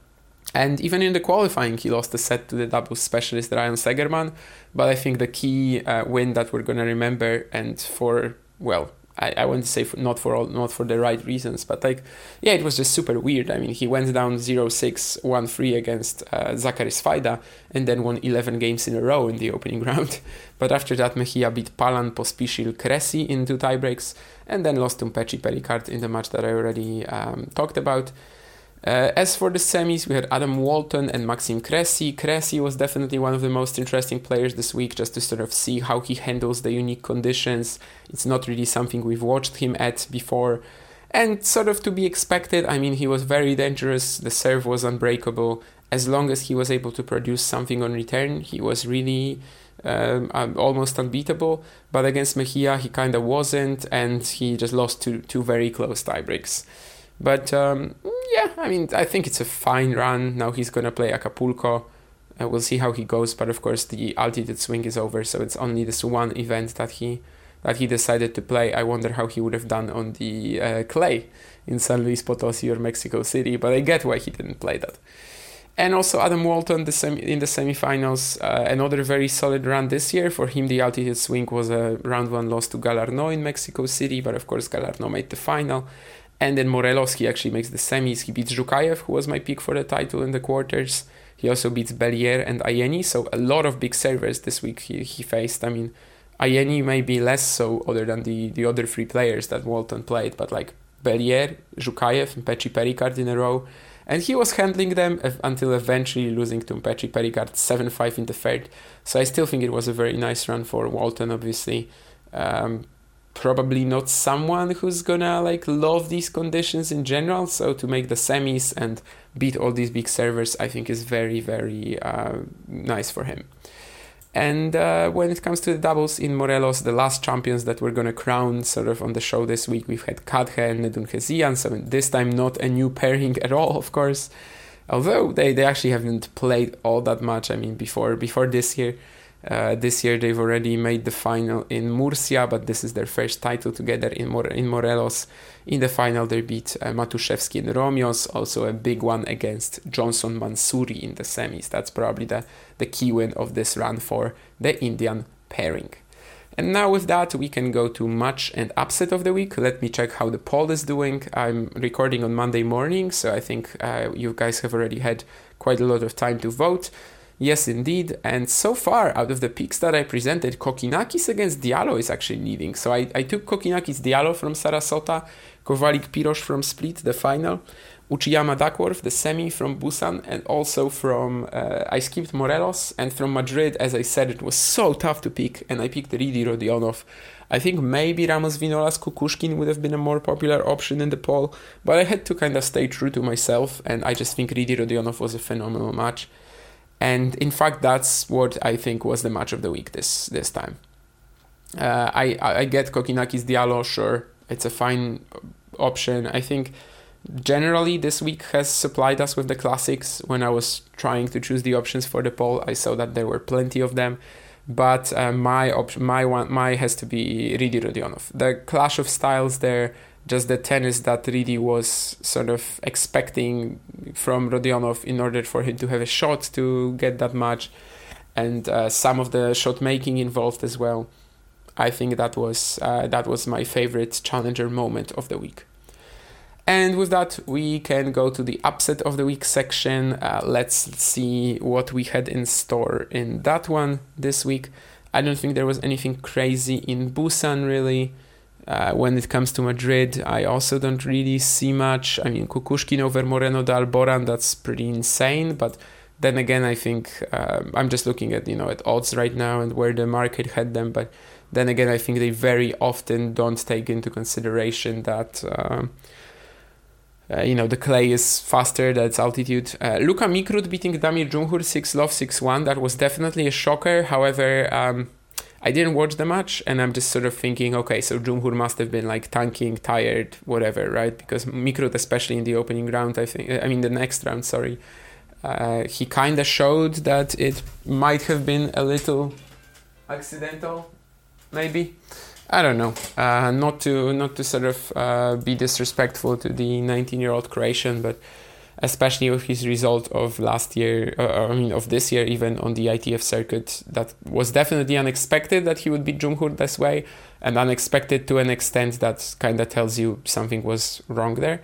And even in the qualifying, he lost a set to the doubles specialist Ryan Segerman. But I think the key uh, win that we're going to remember, and for, well, I, I want to say for, not for all, not for the right reasons, but like, yeah, it was just super weird. I mean, he went down zero six, one three against uh, Zachary Svajda and then won eleven games in a row in the opening round. But after that, Mejia beat Palan, Pospisil, Cressy in two tiebreaks and then lost to Mpechi Pericard in the match that I already um, talked about. Uh, as for the semis, we had Adam Walton and Maxime Cressy. Cressy was definitely one of the most interesting players this week, just to sort of see how he handles the unique conditions. It's not really something we've watched him at before, and sort of to be expected. I mean, he was very dangerous, the serve was unbreakable. As long as he was able to produce something on return, he was really um, um, almost unbeatable. But against Mejia, he kind of wasn't, and he just lost two, two very close tiebreaks. But um, yeah, I mean, I think it's a fine run. Now he's going to play Acapulco. Uh, we'll see how he goes. But of course, the altitude swing is over, so it's only this one event that he that he decided to play. I wonder how he would have done on the uh, clay in San Luis Potosi or Mexico City, but I get why he didn't play that. And also Adam Walton the semi- in the semifinals, uh, another very solid run this year. For him, the altitude swing was a round one loss to Galarneau in Mexico City, but of course Galarneau made the final. And then Morelos, he actually makes the semis. He beats Zhukayev, who was my pick for the title in the quarters. He also beats Bellier and Ayeni, so a lot of big servers this week he, he faced. I mean, Ayeni may be less so other than the, the other three players that Walton played, but like Bellier, Zhukayev, and Mpechi Pericard in a row. And he was handling them until eventually losing to Mpechi Pericard seven five in the third. So I still think it was a very nice run for Walton, obviously. Um, probably not someone who's gonna like love these conditions in general, so to make the semis and beat all these big servers, I think is very, very uh, nice for him. And uh, when it comes to the doubles in Morelos, the last champions that we're gonna crown sort of on the show this week, we've had Kadhe and Nedunghesian, so this time not a new pairing at all, of course, although they, they actually haven't played all that much. I mean, before before this year. Uh, this year they've already made the final in Murcia, but this is their first title together in More- in Morelos. In the final they beat uh, Matuszewski and Romios, also a big one against Johnson Mansouri in the semis. That's probably the, the key win of this run for the Indian pairing. And now with that we can go to match and upset of the week. Let me check how the poll is doing. I'm recording on Monday morning, so I think uh, you guys have already had quite a lot of time to vote. Yes, indeed. And so far, out of the picks that I presented, Kokinakis against Diallo is actually leading. So I, I took Kokinakis Diallo from Sarasota, Kovalik Pirosh from Split, the final, Uchiyama Duckworth, the semi from Busan, and also from, uh, I skipped Morelos, and from Madrid, as I said, it was so tough to pick, and I picked Ridi Rodionov. I think maybe Ramos Vinolas Kukushkin would have been a more popular option in the poll, but I had to kind of stay true to myself, and I just think Ridi Rodionov was a phenomenal match. And in fact, that's what I think was the match of the week this this time. Uh, I, I get Kokinakis Diallo, sure, it's a fine option. I think generally this week has supplied us with the classics. When I was trying to choose the options for the poll, I saw that there were plenty of them. But uh, my option, my one, my has to be Ridi Rodionov. The clash of styles there, just the tennis that Ridi was sort of expecting from Rodionov in order for him to have a shot to get that match. and uh, some of the shot making involved as well. I think that was uh, that was my favorite challenger moment of the week. And with that, we can go to the upset of the week section. Uh, let's see what we had in store in that one this week. I don't think there was anything crazy in Busan, really. Uh, when it comes to Madrid, I also don't really see much. I mean, Kukushkin over Moreno de Alboran, that's pretty insane. But then again, I think uh, I'm just looking at, you know, at odds right now and where the market had them. But then again, I think they very often don't take into consideration that... Uh, Uh, you know, the clay is faster, that's altitude. Uh, Luka Mikrut beating Damir Dzumhur six love, six one. That was definitely a shocker. However, um, I didn't watch the match, and I'm just sort of thinking, okay, so Dzumhur must have been like tanking, tired, whatever, right? Because Mikrut, especially in the opening round, I think, I mean the next round, sorry, uh, he kind of showed that it might have been a little accidental, maybe. I don't know, uh, not to not to sort of uh, be disrespectful to the nineteen-year-old Croatian, but especially with his result of last year, uh, I mean of this year even on the I T F circuit, that was definitely unexpected that he would beat Dzumhur this way, and unexpected to an extent that kind of tells you something was wrong there.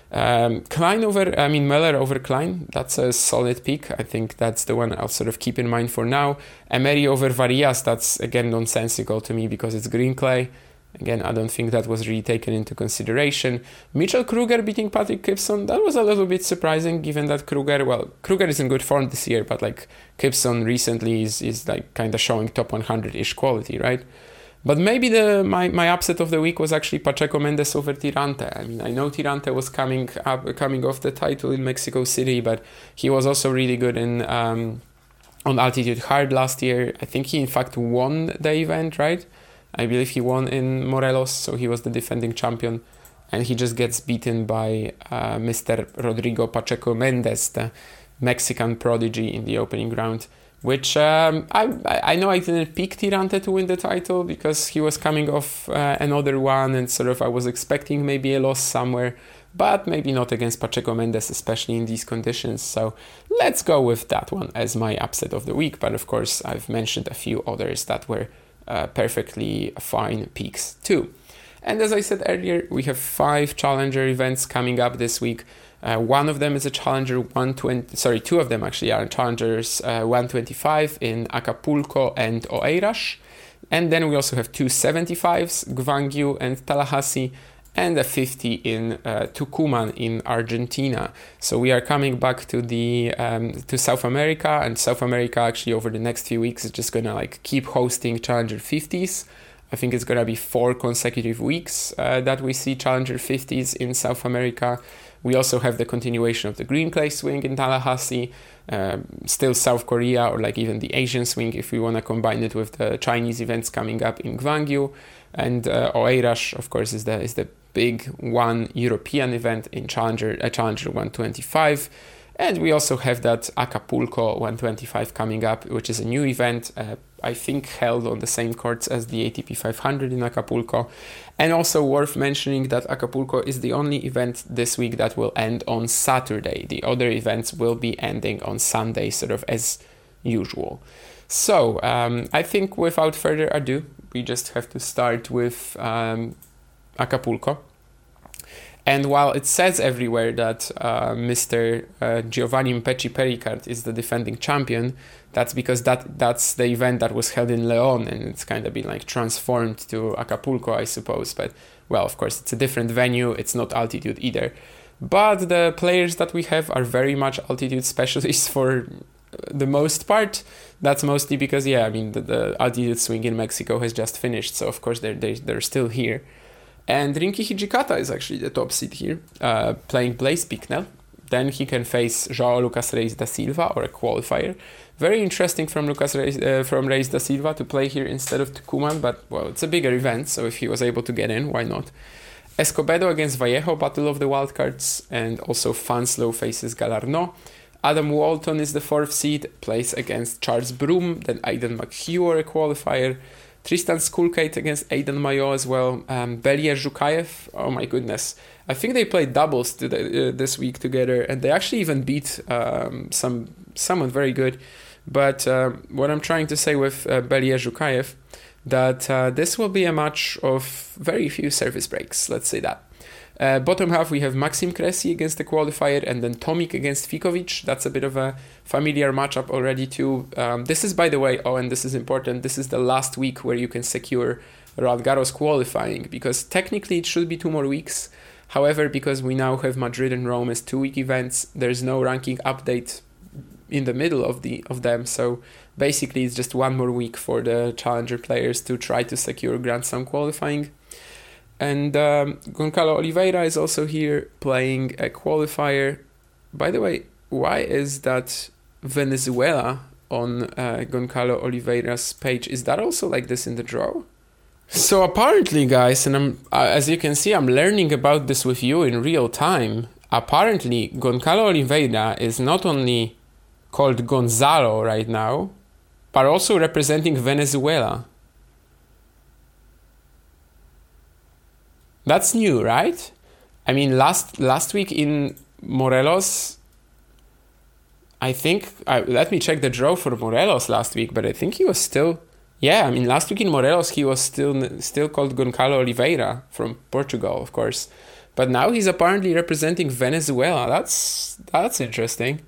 Um, Klein over, I mean Möller over Klein, that's a solid pick. I think that's the one I'll sort of keep in mind for now. Emery over Varillas, that's again nonsensical to me because it's green clay. Again, I don't think that was really taken into consideration. Mitchell Kruger beating Patrick Gibson, that was a little bit surprising given that Kruger, well, Kruger is in good form this year, but like Gibson recently is, is like kind of showing top one hundred-ish quality, right? But maybe the my, my upset of the week was actually Pacheco Mendes over Tirante. I mean, I know Tirante was coming up, coming off the title in Mexico City, but he was also really good in um, on Altitude Hard last year. I think he in fact won the event, right? I believe he won in Morelos, so he was the defending champion, and he just gets beaten by uh, Mister Rodrigo Pacheco Mendes, the Mexican prodigy, in the opening round. Which um, I I know I didn't pick Tirante to win the title because he was coming off uh, another one, and sort of I was expecting maybe a loss somewhere, but maybe not against Pacheco Mendes, especially in these conditions. So let's go with that one as my upset of the week. But of course, I've mentioned a few others that were uh, perfectly fine picks too. And as I said earlier, we have five challenger events coming up this week. Uh, one of them is a Challenger one twenty, sorry, two of them actually are Challengers uh, one twenty-five in Acapulco and Oeiras. And then we also have two seventy-fives, Gwangju and Tallahassee, and a fifty in uh, Tucumán in Argentina. So we are coming back to the um, to South America, and South America actually over the next few weeks is just gonna like keep hosting Challenger fifties. I think it's gonna be four consecutive weeks uh, that we see Challenger fifties in South America. We also have the continuation of the green clay swing in Tallahassee, uh, still South Korea, or like even the Asian swing if we want to combine it with the Chinese events coming up in Gwangju. And uh, Oeiras, of course, is the is the big one European event in Challenger, uh, Challenger one twenty-five. And we also have that Acapulco one twenty-five coming up, which is a new event, uh, I think held on the same courts as the A T P five hundred in Acapulco. And also worth mentioning that Acapulco is the only event this week that will end on Saturday. The other events will be ending on Sunday, sort of as usual. So um, I think without further ado, we just have to start with um, Acapulco. And while it says everywhere that uh, Mister Uh, Giovanni Mpecci Pericard is the defending champion, that's because that that's the event that was held in León, and it's kind of been like transformed to Acapulco, I suppose. But, well, of course, it's a different venue. It's not altitude either. But the players that we have are very much altitude specialists for the most part. That's mostly because, yeah, I mean, the, the altitude swing in Mexico has just finished. So, of course, they're, they're, they're still here. And Rinky Hijikata is actually the top seed here, uh, playing Blaise Bicknell. Then he can face João Lucas Reis da Silva, or a qualifier. Very interesting from Lucas Reis, uh, from Reis da Silva to play here instead of Tucumán, but, well, it's a bigger event, so if he was able to get in, why not? Escobedo against Vallejo, Battle of the Wildcards, and also Fanslow faces Galarneau. Adam Walton is the fourth seed, plays against Charles Broom, then Aidan McHugh, or a qualifier. Tristan Skulkate against Aidan Mayo as well. Um, Belier Zhukayev, oh my goodness. I think they played doubles today, uh, this week together, and they actually even beat um, some somewhat very good. But uh, what I'm trying to say with uh, Belia Zhukayev, that uh, this will be a match of very few service breaks, let's say that. Uh, bottom half, we have Maxim Cressy against the qualifier, and then Tomic against Ficovich. That's a bit of a familiar matchup already too. Um, this is, by the way, oh, and this is important, this is the last week where you can secure Roland Garros qualifying, because technically it should be two more weeks. However, because we now have Madrid and Rome as two-week events, there's no ranking update in the middle of the of them. So basically, it's just one more week for the challenger players to try to secure Grand Slam qualifying. And um, Goncalo Oliveira is also here playing a qualifier. By the way, why is that Venezuela on uh, Goncalo Oliveira's page? Is that also like this in the draw? So apparently, guys, and I'm uh, as you can see, I'm learning about this with you in real time. Apparently, Goncalo Oliveira is not only called Gonzalo right now, but also representing Venezuela. That's new, right? I mean, last last week in Morelos, I think, uh, let me check the draw for Morelos last week, but I think he was still, yeah, I mean, last week in Morelos, he was still still called Goncalo Oliveira from Portugal, of course. But now he's apparently representing Venezuela. That's, that's interesting.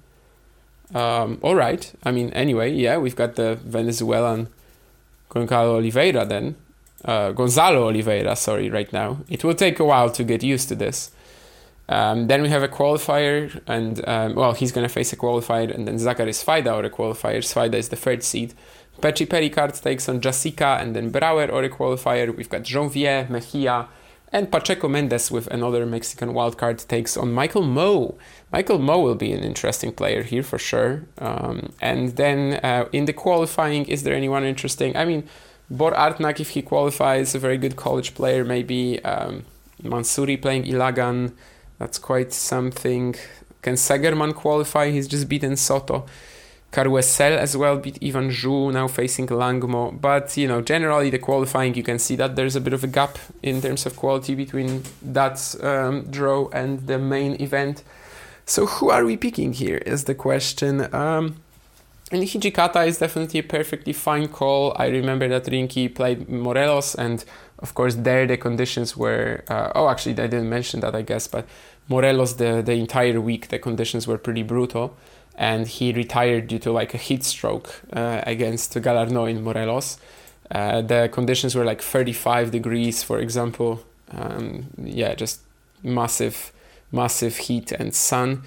Um, all right. I mean, anyway, yeah, we've got the Venezuelan Goncalo Oliveira then. Uh, Gonzalo Oliveira, sorry, right now. It will take a while to get used to this. Um, then we have a qualifier, and, um, well, he's going to face a qualifier, and then Zachary Svajda or a qualifier. Svajda is the third seed. Petri Pericard takes on Jasica, and then Brauer or a qualifier. We've got Janvier, Mejia, and Pacheco Mendes with another Mexican wildcard takes on Michael Mmoh. Michael Mmoh will be an interesting player here for sure. Um, and then uh, in the qualifying, is there anyone interesting? I mean, Bor Artnak, if he qualifies, a very good college player, maybe. Um, Mansouri playing Ilagan, that's quite something. Can Segerman qualify? He's just beaten Soto. Caruesel as well beat Ivan Zhu, now facing Langmo. But, you know, generally the qualifying, you can see that there's a bit of a gap in terms of quality between that um, draw and the main event. So who are we picking here is the question. Um, and Hijikata is definitely a perfectly fine call. I remember that Rinky played Morelos, and of course there the conditions were... Uh, oh, actually, I didn't mention that, I guess, but Morelos, the, the entire week, the conditions were pretty brutal. And he retired due to like a heat stroke uh, against Galarneau in Morelos. Uh, the conditions were like thirty-five degrees, for example. Um, yeah, just massive, massive heat and sun.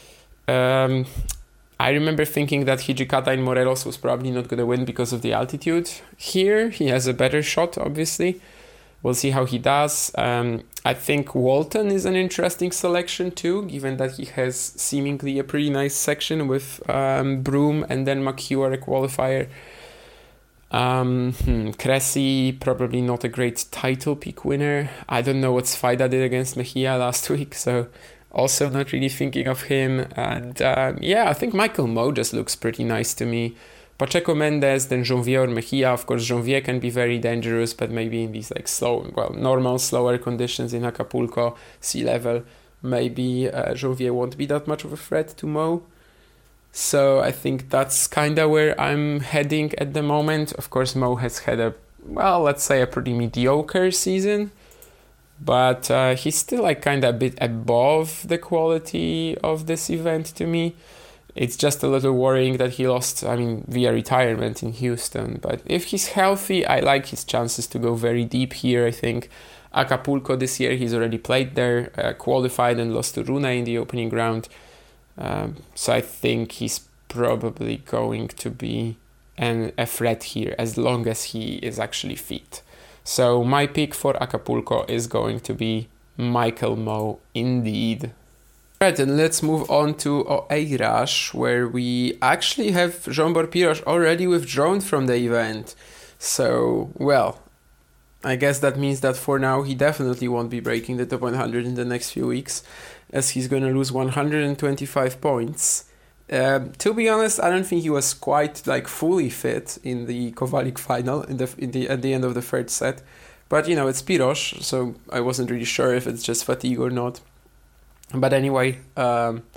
Um, I remember thinking that Hijikata in Morelos was probably not going to win because of the altitude. Here, he has a better shot, obviously. We'll see how he does. Um, I think Walton is an interesting selection too, given that he has seemingly a pretty nice section with um, Broom and then McHugh a qualifier. Um, hmm, Cressy, probably not a great title pick winner. I don't know what Svajda did against Mejia last week, so also not really thinking of him. And uh, yeah, I think Michael Mmoh just looks pretty nice to me. Pacheco Mendes, then Janvier or Mejia. Of course, Janvier can be very dangerous, but maybe in these like slow, well, normal, slower conditions in Acapulco, sea level, maybe uh, Janvier won't be that much of a threat to Mmoh. So I think that's kind of where I'm heading at the moment. Of course, Mmoh has had a, well, let's say a pretty mediocre season, but uh, he's still like kind of a bit above the quality of this event to me. It's just a little worrying that he lost, I mean, via retirement in Houston. But if he's healthy, I like his chances to go very deep here, I think. Acapulco this year, he's already played there, uh, qualified and lost to Rune in the opening round. Um, so I think he's probably going to be an, a threat here as long as he is actually fit. So my pick for Acapulco is going to be Michael Mmoh indeed. Right, and let's move on to Oeiras, where we actually have Zsombor Piros already withdrawn from the event. So, well, I guess that means that for now he definitely won't be breaking the top one hundred in the next few weeks, as he's going to lose one hundred twenty-five points. Um, to be honest, I don't think he was quite like fully fit in the Kovalik final in the, in the at the end of the third set. But, you know, it's Piros, so I wasn't really sure if it's just fatigue or not. But anyway, um,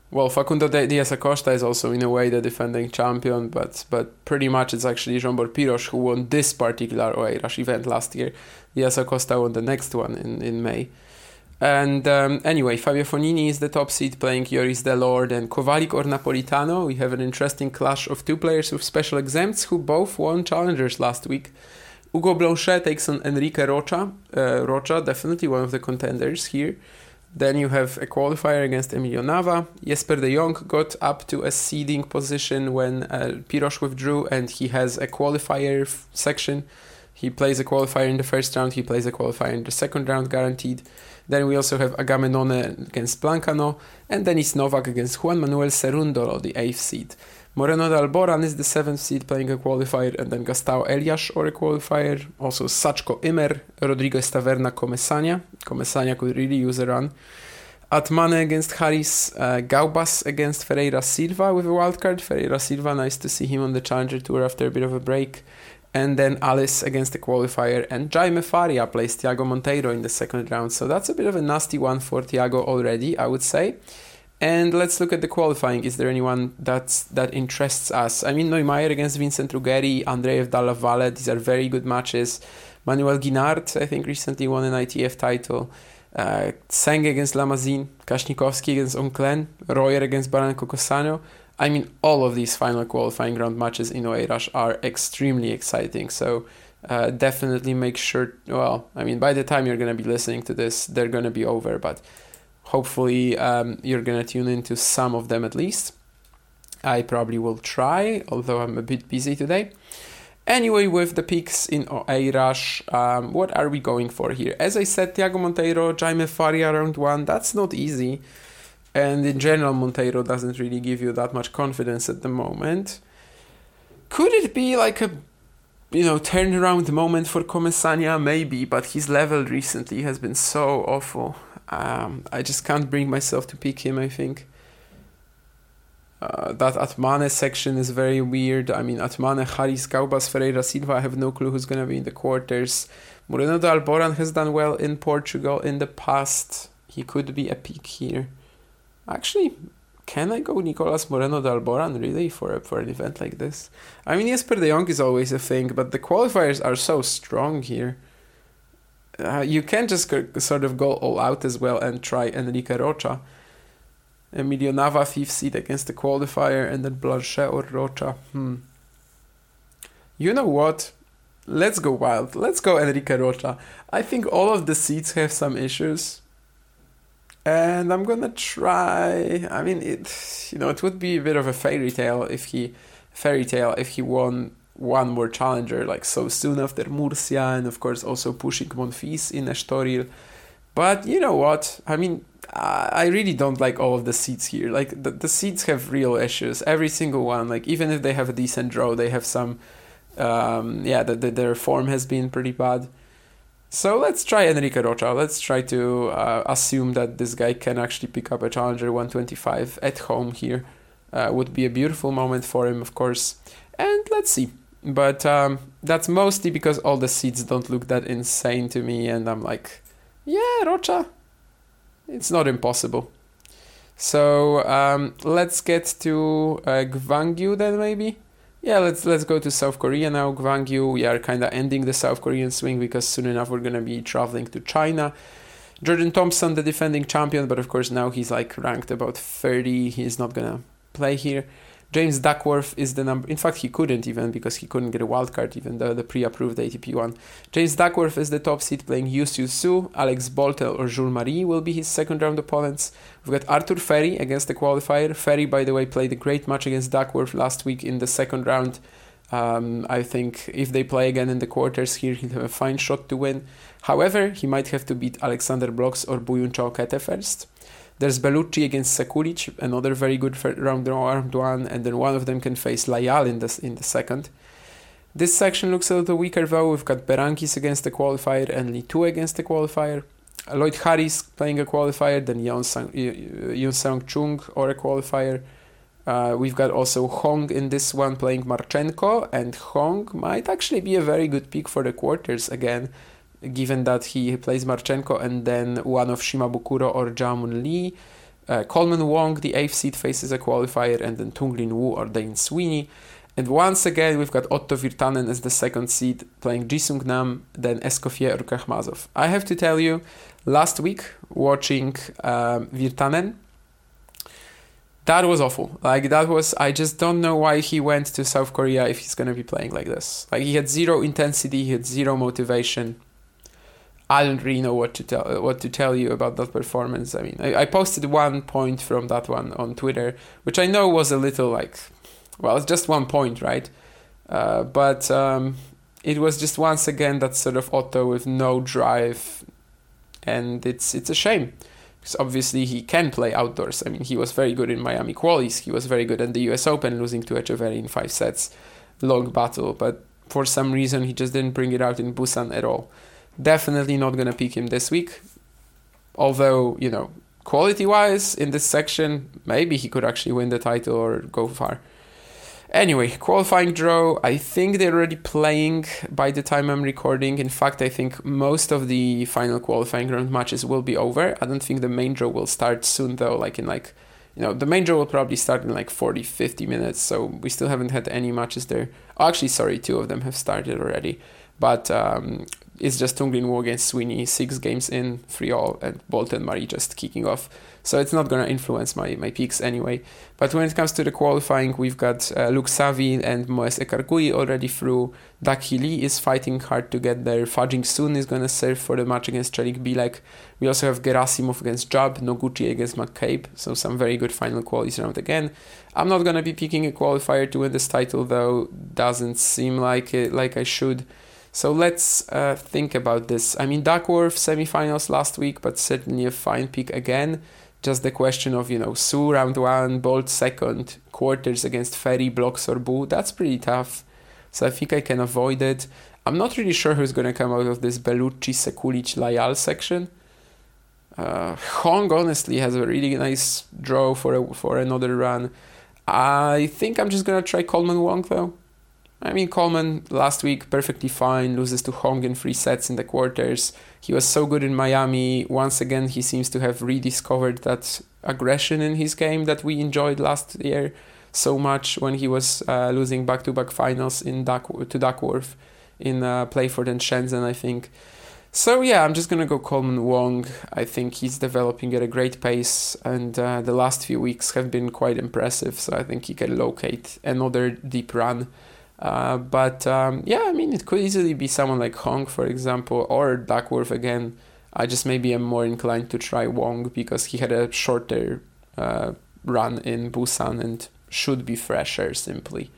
Well, Facundo Diaz Acosta is also in a way the defending champion, but but pretty much it's actually Zsombor Piros who won this particular Oeiras event last year. Diaz Acosta won the next one in, in May. And um, anyway, Fabio Fognini is the top seed playing Joris Delord and Kovalik or Napolitano. We have an interesting clash of two players with special exempts who both won challengers last week. Hugo Blanchet takes on Enrique Rocha. Uh, Rocha, definitely one of the contenders here. Then you have a qualifier against Emilio Nava. Jesper de Jong got up to a seeding position when uh, Piros withdrew, and he has a qualifier f- section. He plays a qualifier in the first round, he plays a qualifier in the second round guaranteed. Then we also have Agamenone against Blancano, and Denis Novak against Juan Manuel Cerundolo, the eighth seed. Moreno de Alboran is the seventh seed playing a qualifier, and then Gastão Elias or a qualifier. Also Sachko Imer, Rodriguez Taverna, Comesaña. Comesaña could really use a run. Atmane against Haris, uh, Gaubas against Ferreira Silva with a wildcard. Ferreira Silva, nice to see him on the Challenger Tour after a bit of a break. And then Alice against the qualifier, and Jaime Faria plays Thiago Monteiro in the second round. So that's a bit of a nasty one for Thiago already, I would say. And let's look at the qualifying. Is there anyone that's, that interests us? I mean, Neumeier against Vincent Ruggeri, Andreev Dalla Valle, these are very good matches. Manuel Guinart, I think, recently won an I T F title. Uh, Tseng against Lamazine, Kashnikovsky against Onclen, Royer against Baranco Cosano. I mean, all of these final qualifying round matches in Oeiras are extremely exciting. So uh, definitely make sure, well, I mean, by the time you're going to be listening to this, they're going to be over, but hopefully um, you're going to tune into some of them at least. I probably will try, although I'm a bit busy today. Anyway, with the picks in Oeiras, um, what are we going for here? As I said, Thiago Monteiro, Jaime Faria round one, that's not easy. And in general, Monteiro doesn't really give you that much confidence at the moment. Could it be like a, you know, turnaround moment for Comesaña? Maybe, but his level recently has been so awful. Um, I just can't bring myself to pick him, I think. Uh, that Atmane section is very weird. I mean, Atmane, Haris, Gaubas, Ferreira Silva, I have no clue who's going to be in the quarters. Moreno de Alboran has done well in Portugal in the past. He could be a pick here. Actually, can I go Nicolas Moreno de Alboran, really, for, a, for an event like this? I mean, Jesper de Jong is always a thing, but the qualifiers are so strong here. Uh, you can't just go, sort of go all out as well and try Enrique Rocha. Emilio Nava, fifth seed against the qualifier, and then Blanchet or Rocha. Hmm. You know what? Let's go wild. Let's go Enrique Rocha. I think all of the seeds have some issues. And I'm gonna try. I mean, it. You know, it would be a bit of a fairy tale if he, fairy tale if he won one more challenger like so soon after Murcia, and of course also pushing Monfils in Estoril. But you know what? I mean, I really don't like all of the seeds here. Like the the seeds have real issues. Every single one. Like even if they have a decent draw, they have some. Um, yeah, the, the, their form has been pretty bad. So let's try Enrique Rocha. Let's try to uh, assume that this guy can actually pick up a Challenger one twenty-five at home here. Uh, would be a beautiful moment for him, of course. And let's see. But um, that's mostly because all the seeds don't look that insane to me. And I'm like, yeah, Rocha. It's not impossible. So um, let's get to uh, Gwangju then maybe. Yeah, let's let's go to South Korea now. Gwangju, we are kind of ending the South Korean swing because soon enough we're going to be traveling to China. Jordan Thompson, the defending champion, but of course now he's like ranked about thirty. He's not going to play here. James Duckworth is the number... In fact, he couldn't even because he couldn't get a wildcard, even the, the pre-approved A T P one. James Duckworth is the top seed playing Yu Siu Su. Alex Boltel or Jules Marie will be his second round opponents. We've got Arthur Ferry against the qualifier. Ferry, by the way, played a great match against Duckworth last week in the second round. Um, I think if they play again in the quarters here, he'll have a fine shot to win. However, he might have to beat Alexander Bloks or Buyun Chao Kete first. There's Bellucci against Sekulic, another very good round round one, and then one of them can face Layal in the, in the second. This section looks a little weaker though. We've got Berankis against the qualifier and Li Tu against the qualifier. Lloyd Harris playing a qualifier, then Yun Seong Chung or a qualifier. Uh, we've got also Hong in this one playing Marchenko, and Hong might actually be a very good pick for the quarters again, given that he plays Marchenko and then one of Shimabukuro or Jaemun Lee. uh, Coleman Wong, the eighth seed, faces a qualifier, and then Tung-Lin Wu or Dane Sweeney. And once again, we've got Otto Virtanen as the second seed, playing Jisung Nam, then Escoffier or Kakhmazov. I have to tell you, last week, watching um, Virtanen, that was awful. Like, that was, I just don't know why he went to South Korea if he's going to be playing like this. Like, he had zero intensity, he had zero motivation. I don't really know what to tell what to tell you about that performance. I mean, I, I posted one point from that one on Twitter, which I know was a little like, well, it's just one point, right? Uh, but um, it was just once again that sort of Otto with no drive, and it's it's a shame because obviously he can play outdoors. I mean, he was very good in Miami qualies. He was very good at the U S Open, losing to Echeverry in five sets, long battle. But for some reason, he just didn't bring it out in Busan at all. Definitely not going to pick him this week. Although, you know, quality-wise, in this section, maybe he could actually win the title or go far. Anyway, qualifying draw. I think they're already playing by the time I'm recording. In fact, I think most of the final qualifying round matches will be over. I don't think the main draw will start soon, though. Like in like, you know, the main draw will probably start in like forty, fifty minutes. So we still haven't had any matches there. Oh, actually, sorry, two of them have started already. But um, it's just Tung-Lin Wu against Sweeney, six games in, three all, and Bolton Marie just kicking off. So it's not going to influence my, my picks anyway. But when it comes to the qualifying, we've got uh, Luke Savy and Moez Ekargui already through. Dak Hee Lee is fighting hard to get there. Fa Jing-soon is going to serve for the match against Celik Bilek. We also have Gerasimov against Jubb, Noguchi against McCabe. So some very good final qualies round again. I'm not going to be picking a qualifier to win this title, though. Doesn't seem like it, like I should. So let's uh, think about this. I mean, Duckworth semifinals last week, but certainly a fine pick again. Just the question of, you know, Su round one, Bolt second, quarters against Ferry, Blocks or Bu. That's pretty tough. So I think I can avoid it. I'm not really sure who's going to come out of this Bellucci, Sekulic, Layal section. Uh, Hong honestly has a really nice draw for a, for another run. I think I'm just going to try Coleman Wong though. I mean, Coleman last week perfectly fine, loses to Hong in three sets in the quarters. He was so good in Miami. Once again, he seems to have rediscovered that aggression in his game that we enjoyed last year so much when he was uh, losing back-to-back finals in Duck- to Duckworth in uh, Playford and Shenzhen, I think. So yeah, I'm just going to go Coleman Wong. I think he's developing at a great pace, and uh, the last few weeks have been quite impressive, so I think he can locate another deep run. Uh, but um, yeah, I mean, it could easily be someone like Hong, for example, or Duckworth again. I just maybe am more inclined to try Wong because he had a shorter uh, run in Busan and should be fresher simply.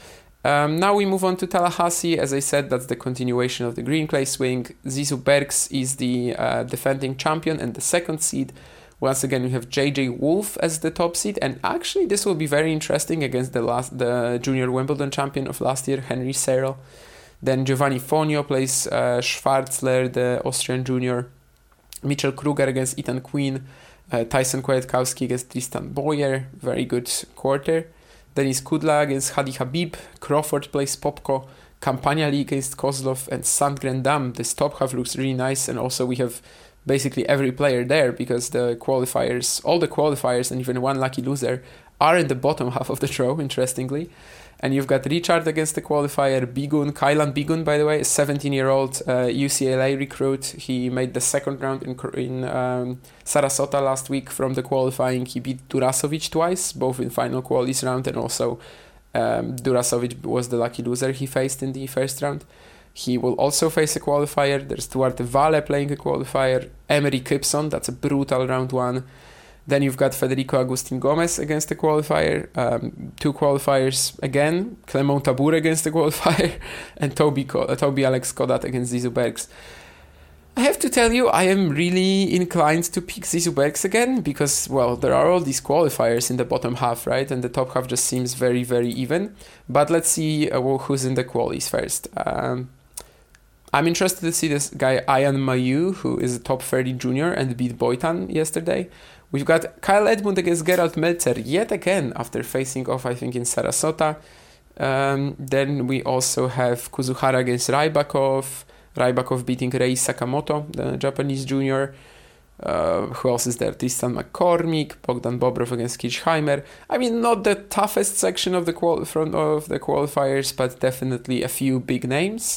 Um, now we move on to Tallahassee. As I said, that's the continuation of the green clay swing. Zizou Bergs is the uh, defending champion and the second seed. Once again, we have J J Wolf as the top seed, and actually this will be very interesting against the last the junior Wimbledon champion of last year, Henry Searle. Then Giovanni Fonio plays uh, Schwarzler, the Austrian junior. Mitchell Kruger against Ethan Quinn. Uh, Tyson Kwiatkowski against Tristan Boyer, very good quarter. Denis Kudla against Hadi Habib. Crawford plays Popko. Campagna against Kozlov and Sandgren Dam. This top half looks really nice, and also we have basically every player there because the qualifiers, all the qualifiers and even one lucky loser are in the bottom half of the draw, interestingly. And you've got Richard against the qualifier, Bigun, Kailan Bigun, by the way, a seventeen-year-old uh, U C L A recruit. He made the second round in, in um, Sarasota last week from the qualifying. He beat Durasovic twice, both in final qualies round, and also um, Durasovic was the lucky loser he faced in the first round. He will also face a qualifier. There's Duarte Valle playing a qualifier. Emery Gibson, that's a brutal round one. Then you've got Federico Agustin Gomez against the qualifier. Um, two qualifiers again. Clement Tabour against the qualifier. And Toby, uh, Toby Alex Kodat against Zizou Bergs. I have to tell you, I am really inclined to pick Zizou Bergs again because, well, there are all these qualifiers in the bottom half, right? And the top half just seems very, very even. But let's see uh, who's in the qualies first. Um, I'm interested to see this guy, Ayan Mayu, who is a top thirty junior and beat Boitan yesterday. We've got Kyle Edmund against Gerald Meltzer yet again after facing off, I think, in Sarasota. Um, then we also have Kuzuhara against Rybakov. Rybakov beating Rei Sakamoto, the Japanese junior. Uh, who else is there? Tristan McCormick, Bogdan Bobrov against Kirchheimer. I mean, not the toughest section of the qual- front of the qualifiers, but definitely a few big names.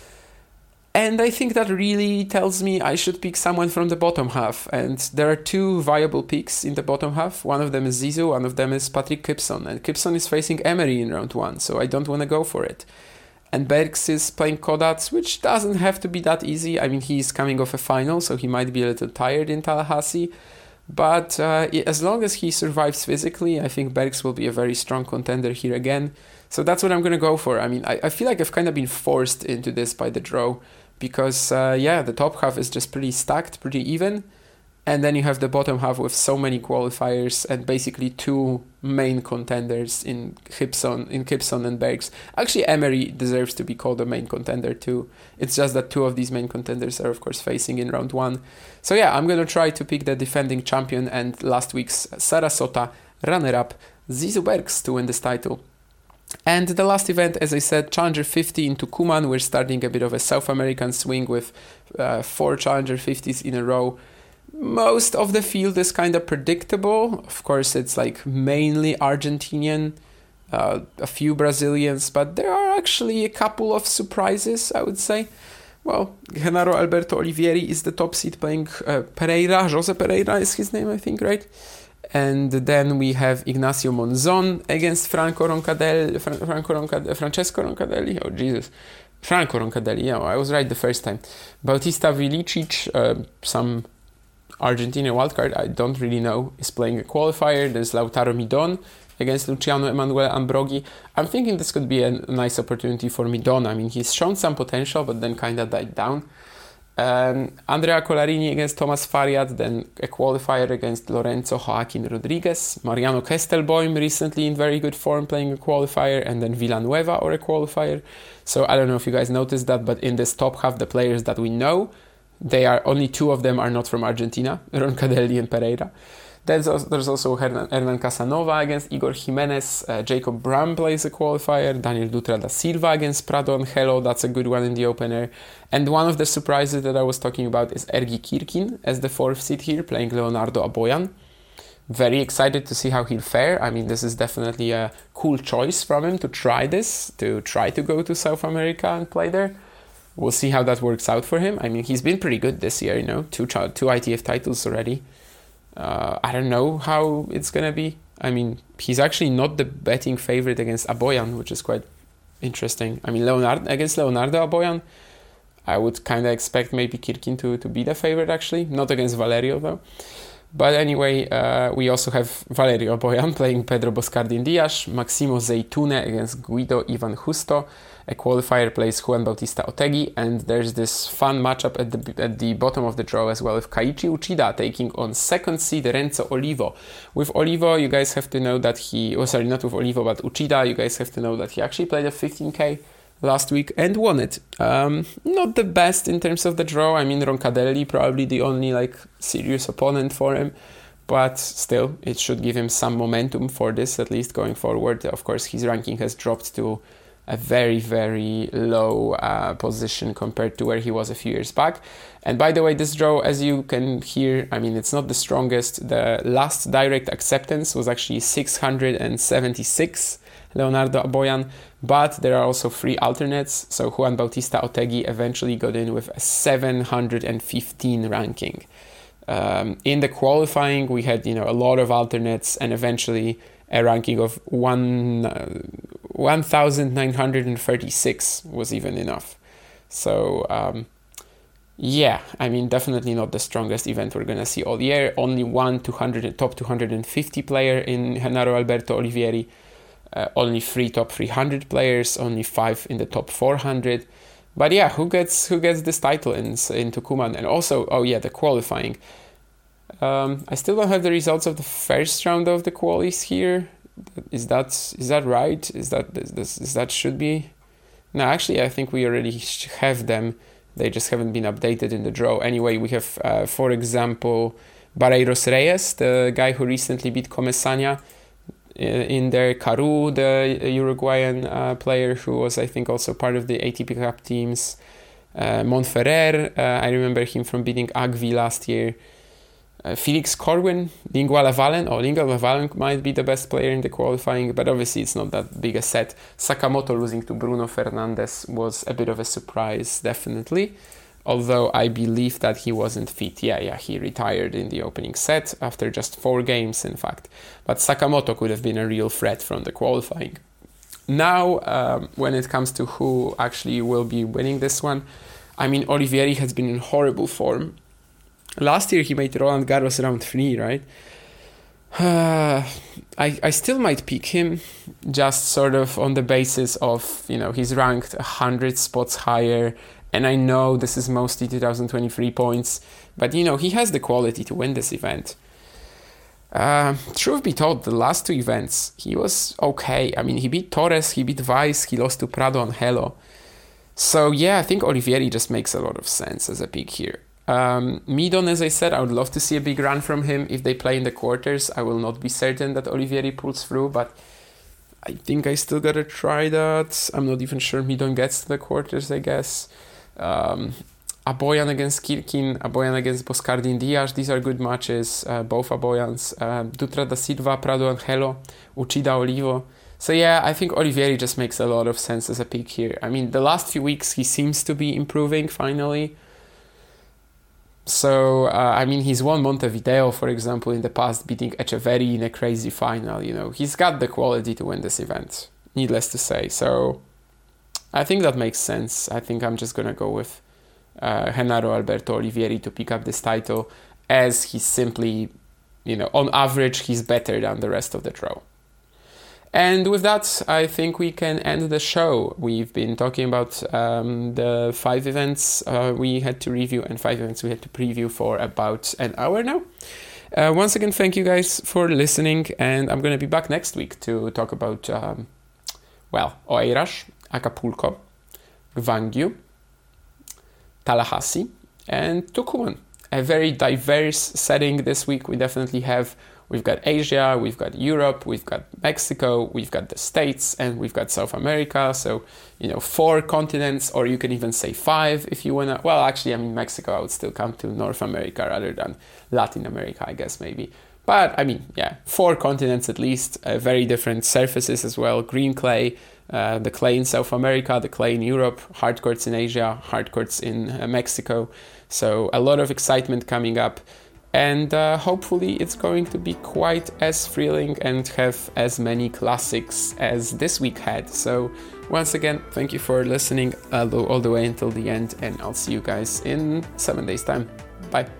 And I think that really tells me I should pick someone from the bottom half. And there are two viable picks in the bottom half. One of them is Zizou, one of them is Patrick Kipson. And Kipson is facing Emery in round one, so I don't want to go for it. And Bergs is playing Kodats, which doesn't have to be that easy. I mean, he's coming off a final, so he might be a little tired in Tallahassee. But uh, as long as he survives physically, I think Bergs will be a very strong contender here again. So that's what I'm going to go for. I mean, I, I feel like I've kind of been forced into this by the draw. Because, uh, yeah, the top half is just pretty stacked, pretty even. And then you have the bottom half with so many qualifiers and basically two main contenders in Kipson, in Kipson and Bergs. Actually, Emery deserves to be called a main contender too. It's just that two of these main contenders are, of course, facing in round one. So yeah, I'm going to try to pick the defending champion and last week's Sarasota runner-up, Zizou Bergs, to win this title. And the last event, as I said, Challenger fifty in Tucumán. We're starting a bit of a South American swing with uh, four Challenger fifties in a row. Most of the field is kind of predictable. Of course, it's like mainly Argentinian, uh, a few Brazilians, but there are actually a couple of surprises, I would say. Well, Genaro Alberto Olivieri is the top seed playing uh, Pereira. Jose Pereira is his name, I think, right? And then we have Ignacio Monzon against Franco Roncadelli, Franco Roncadelli, Francesco Roncadelli. Oh, Jesus. Franco Roncadelli, yeah, I was right the first time. Bautista Vilicic, uh, some Argentina wildcard, I don't really know, is playing a qualifier. There's Lautaro Midon against Luciano Emanuele Ambroghi. I'm thinking this could be a nice opportunity for Midon. I mean, he's shown some potential, but then kind of died down. Um, Andrea Colarini against Thomas Fariat, then a qualifier against Lorenzo Joaquin Rodriguez, Mariano Kestelboim recently in very good form playing a qualifier, and then Villanueva or a qualifier. So I don't know if you guys noticed that, but in this top half, the players that we know, they are only two of them are not from Argentina, Roncadelli and Pereira. There's also, there's also Hernan, Hernan Casanova against Igor Jimenez. Uh, Jacob Bram plays a qualifier. Daniel Dutra da Silva against Prado Angelo. That's a good one in the opener. And one of the surprises that I was talking about is Ergi Kirkin as the fourth seed here, playing Leonardo Aboyan. Very excited to see how he'll fare. I mean, this is definitely a cool choice from him to try this, to try to go to South America and play there. We'll see how that works out for him. I mean, he's been pretty good this year, you know, two, two I T F titles already. Uh, I don't know how it's going to be. I mean, he's actually not the betting favorite against Aboyan, which is quite interesting. I mean, Leonardo, against Leonardo Aboyan, I would kind of expect maybe Kirkin to, to be the favorite, actually. Not against Valerio, though. But anyway, uh, we also have Valerio Aboyan playing Pedro Boscardin Dias, Maximo Zeitune against Guido Ivan Justo. A qualifier plays Juan Bautista Otegi, and there's this fun matchup at the at the bottom of the draw as well with Kaiichi Uchida taking on second seed Renzo Olivo. With Olivo, you guys have to know that he, oh sorry, not with Olivo, but Uchida, you guys have to know that he actually played a fifteen K last week and won it. Um, not the best in terms of the draw. I mean, Roncadelli probably the only like serious opponent for him, but still, it should give him some momentum for this, at least going forward. Of course, his ranking has dropped to a very, very low uh, position compared to where he was a few years back. And by the way, this draw, as you can hear, I mean, it's not the strongest. The last direct acceptance was actually six hundred seventy-six, Leonardo Aboyan, but there are also three alternates. So Juan Bautista Otegi eventually got in with a seven hundred fifteen ranking. Um, in the qualifying, we had, you know, a lot of alternates and eventually a ranking of one, uh, one thousand nine hundred thirty-six was even enough. So, um, yeah, I mean, definitely not the strongest event we're going to see all year. Only one two hundred, top two hundred fifty player in Genaro Alberto Olivieri. Uh, only three top three hundred players, only five in the top four hundred. But yeah, who gets who gets this title in, in Tucumán? And also, oh yeah, the qualifying. Um, I still don't have the results of the first round of the qualies here. Is that is that right? Is that is, is that should be? No, actually, I think we already have them. They just haven't been updated in the draw. Anyway, we have, uh, for example, Barreiros Reyes, the guy who recently beat Comesaña in there. Caru, the Uruguayan uh, player who was, I think, also part of the A T P Cup teams. Uh, Monferrer, uh, I remember him from beating Agvi last year. Uh, Felix Corwin, Lingua Lavalen, or Lingua Lavalen might be the best player in the qualifying, but obviously it's not that big a set. Sakamoto losing to Bruno Fernandez was a bit of a surprise, definitely. Although I believe that he wasn't fit. Yeah, yeah, he retired in the opening set after just four games, in fact. But Sakamoto could have been a real threat from the qualifying. Now, um, when it comes to who actually will be winning this one, I mean, Olivieri has been in horrible form. Last year he made Roland Garros round three, right? Uh, I I still might pick him, just sort of on the basis of, you know, he's ranked one hundred spots higher, and I know this is mostly two thousand twenty-three points, but, you know, he has the quality to win this event. Uh, truth be told, the last two events, he was okay. I mean, he beat Torres, he beat Weiss, he lost to Prado and Helo. So, yeah, I think Olivieri just makes a lot of sense as a pick here. Um, Midon, as I said, I would love to see a big run from him. If they play in the quarters, I will not be certain that Olivieri pulls through, but I think I still gotta try that. I'm not even sure Midon gets to the quarters, I guess. Um, Aboyan against Kirkin, Aboyan against Boscardin Diaz, these are good matches, uh, both Aboyans. Uh, Dutra da Silva, Prado and Helo, Uchida Olivo. So yeah, I think Olivieri just makes a lot of sense as a pick here. I mean, the last few weeks he seems to be improving finally. So, uh, I mean, he's won Montevideo, for example, in the past, beating Echeverry in a crazy final, you know. He's got the quality to win this event, needless to say. So, I think that makes sense. I think I'm just going to go with uh, Genaro Alberto Olivieri to pick up this title, as he's simply, you know, on average, he's better than the rest of the draw. And with that, I think we can end the show. We've been talking about um, the five events uh, we had to review and five events we had to preview for about an hour now. Uh, once again, thank you guys for listening, and I'm going to be back next week to talk about, um, well, Oeiras, Acapulco, Gwangju, Tallahassee, and Tucumán. A very diverse setting this week. We definitely have We've got Asia, we've got Europe, we've got Mexico, we've got the States, and we've got South America. So, you know, four continents, or you can even say five if you want to. Well, actually, I mean, Mexico, I would still come to North America rather than Latin America, I guess, maybe. But, I mean, yeah, four continents at least, uh, very different surfaces as well. Green clay, uh, the clay in South America, the clay in Europe, hard courts in Asia, hard courts in uh, Mexico. So, a lot of excitement coming up. And uh, hopefully it's going to be quite as thrilling and have as many classics as this week had. So once again, thank you for listening all the, all the way until the end, and I'll see you guys in seven days' time. Bye.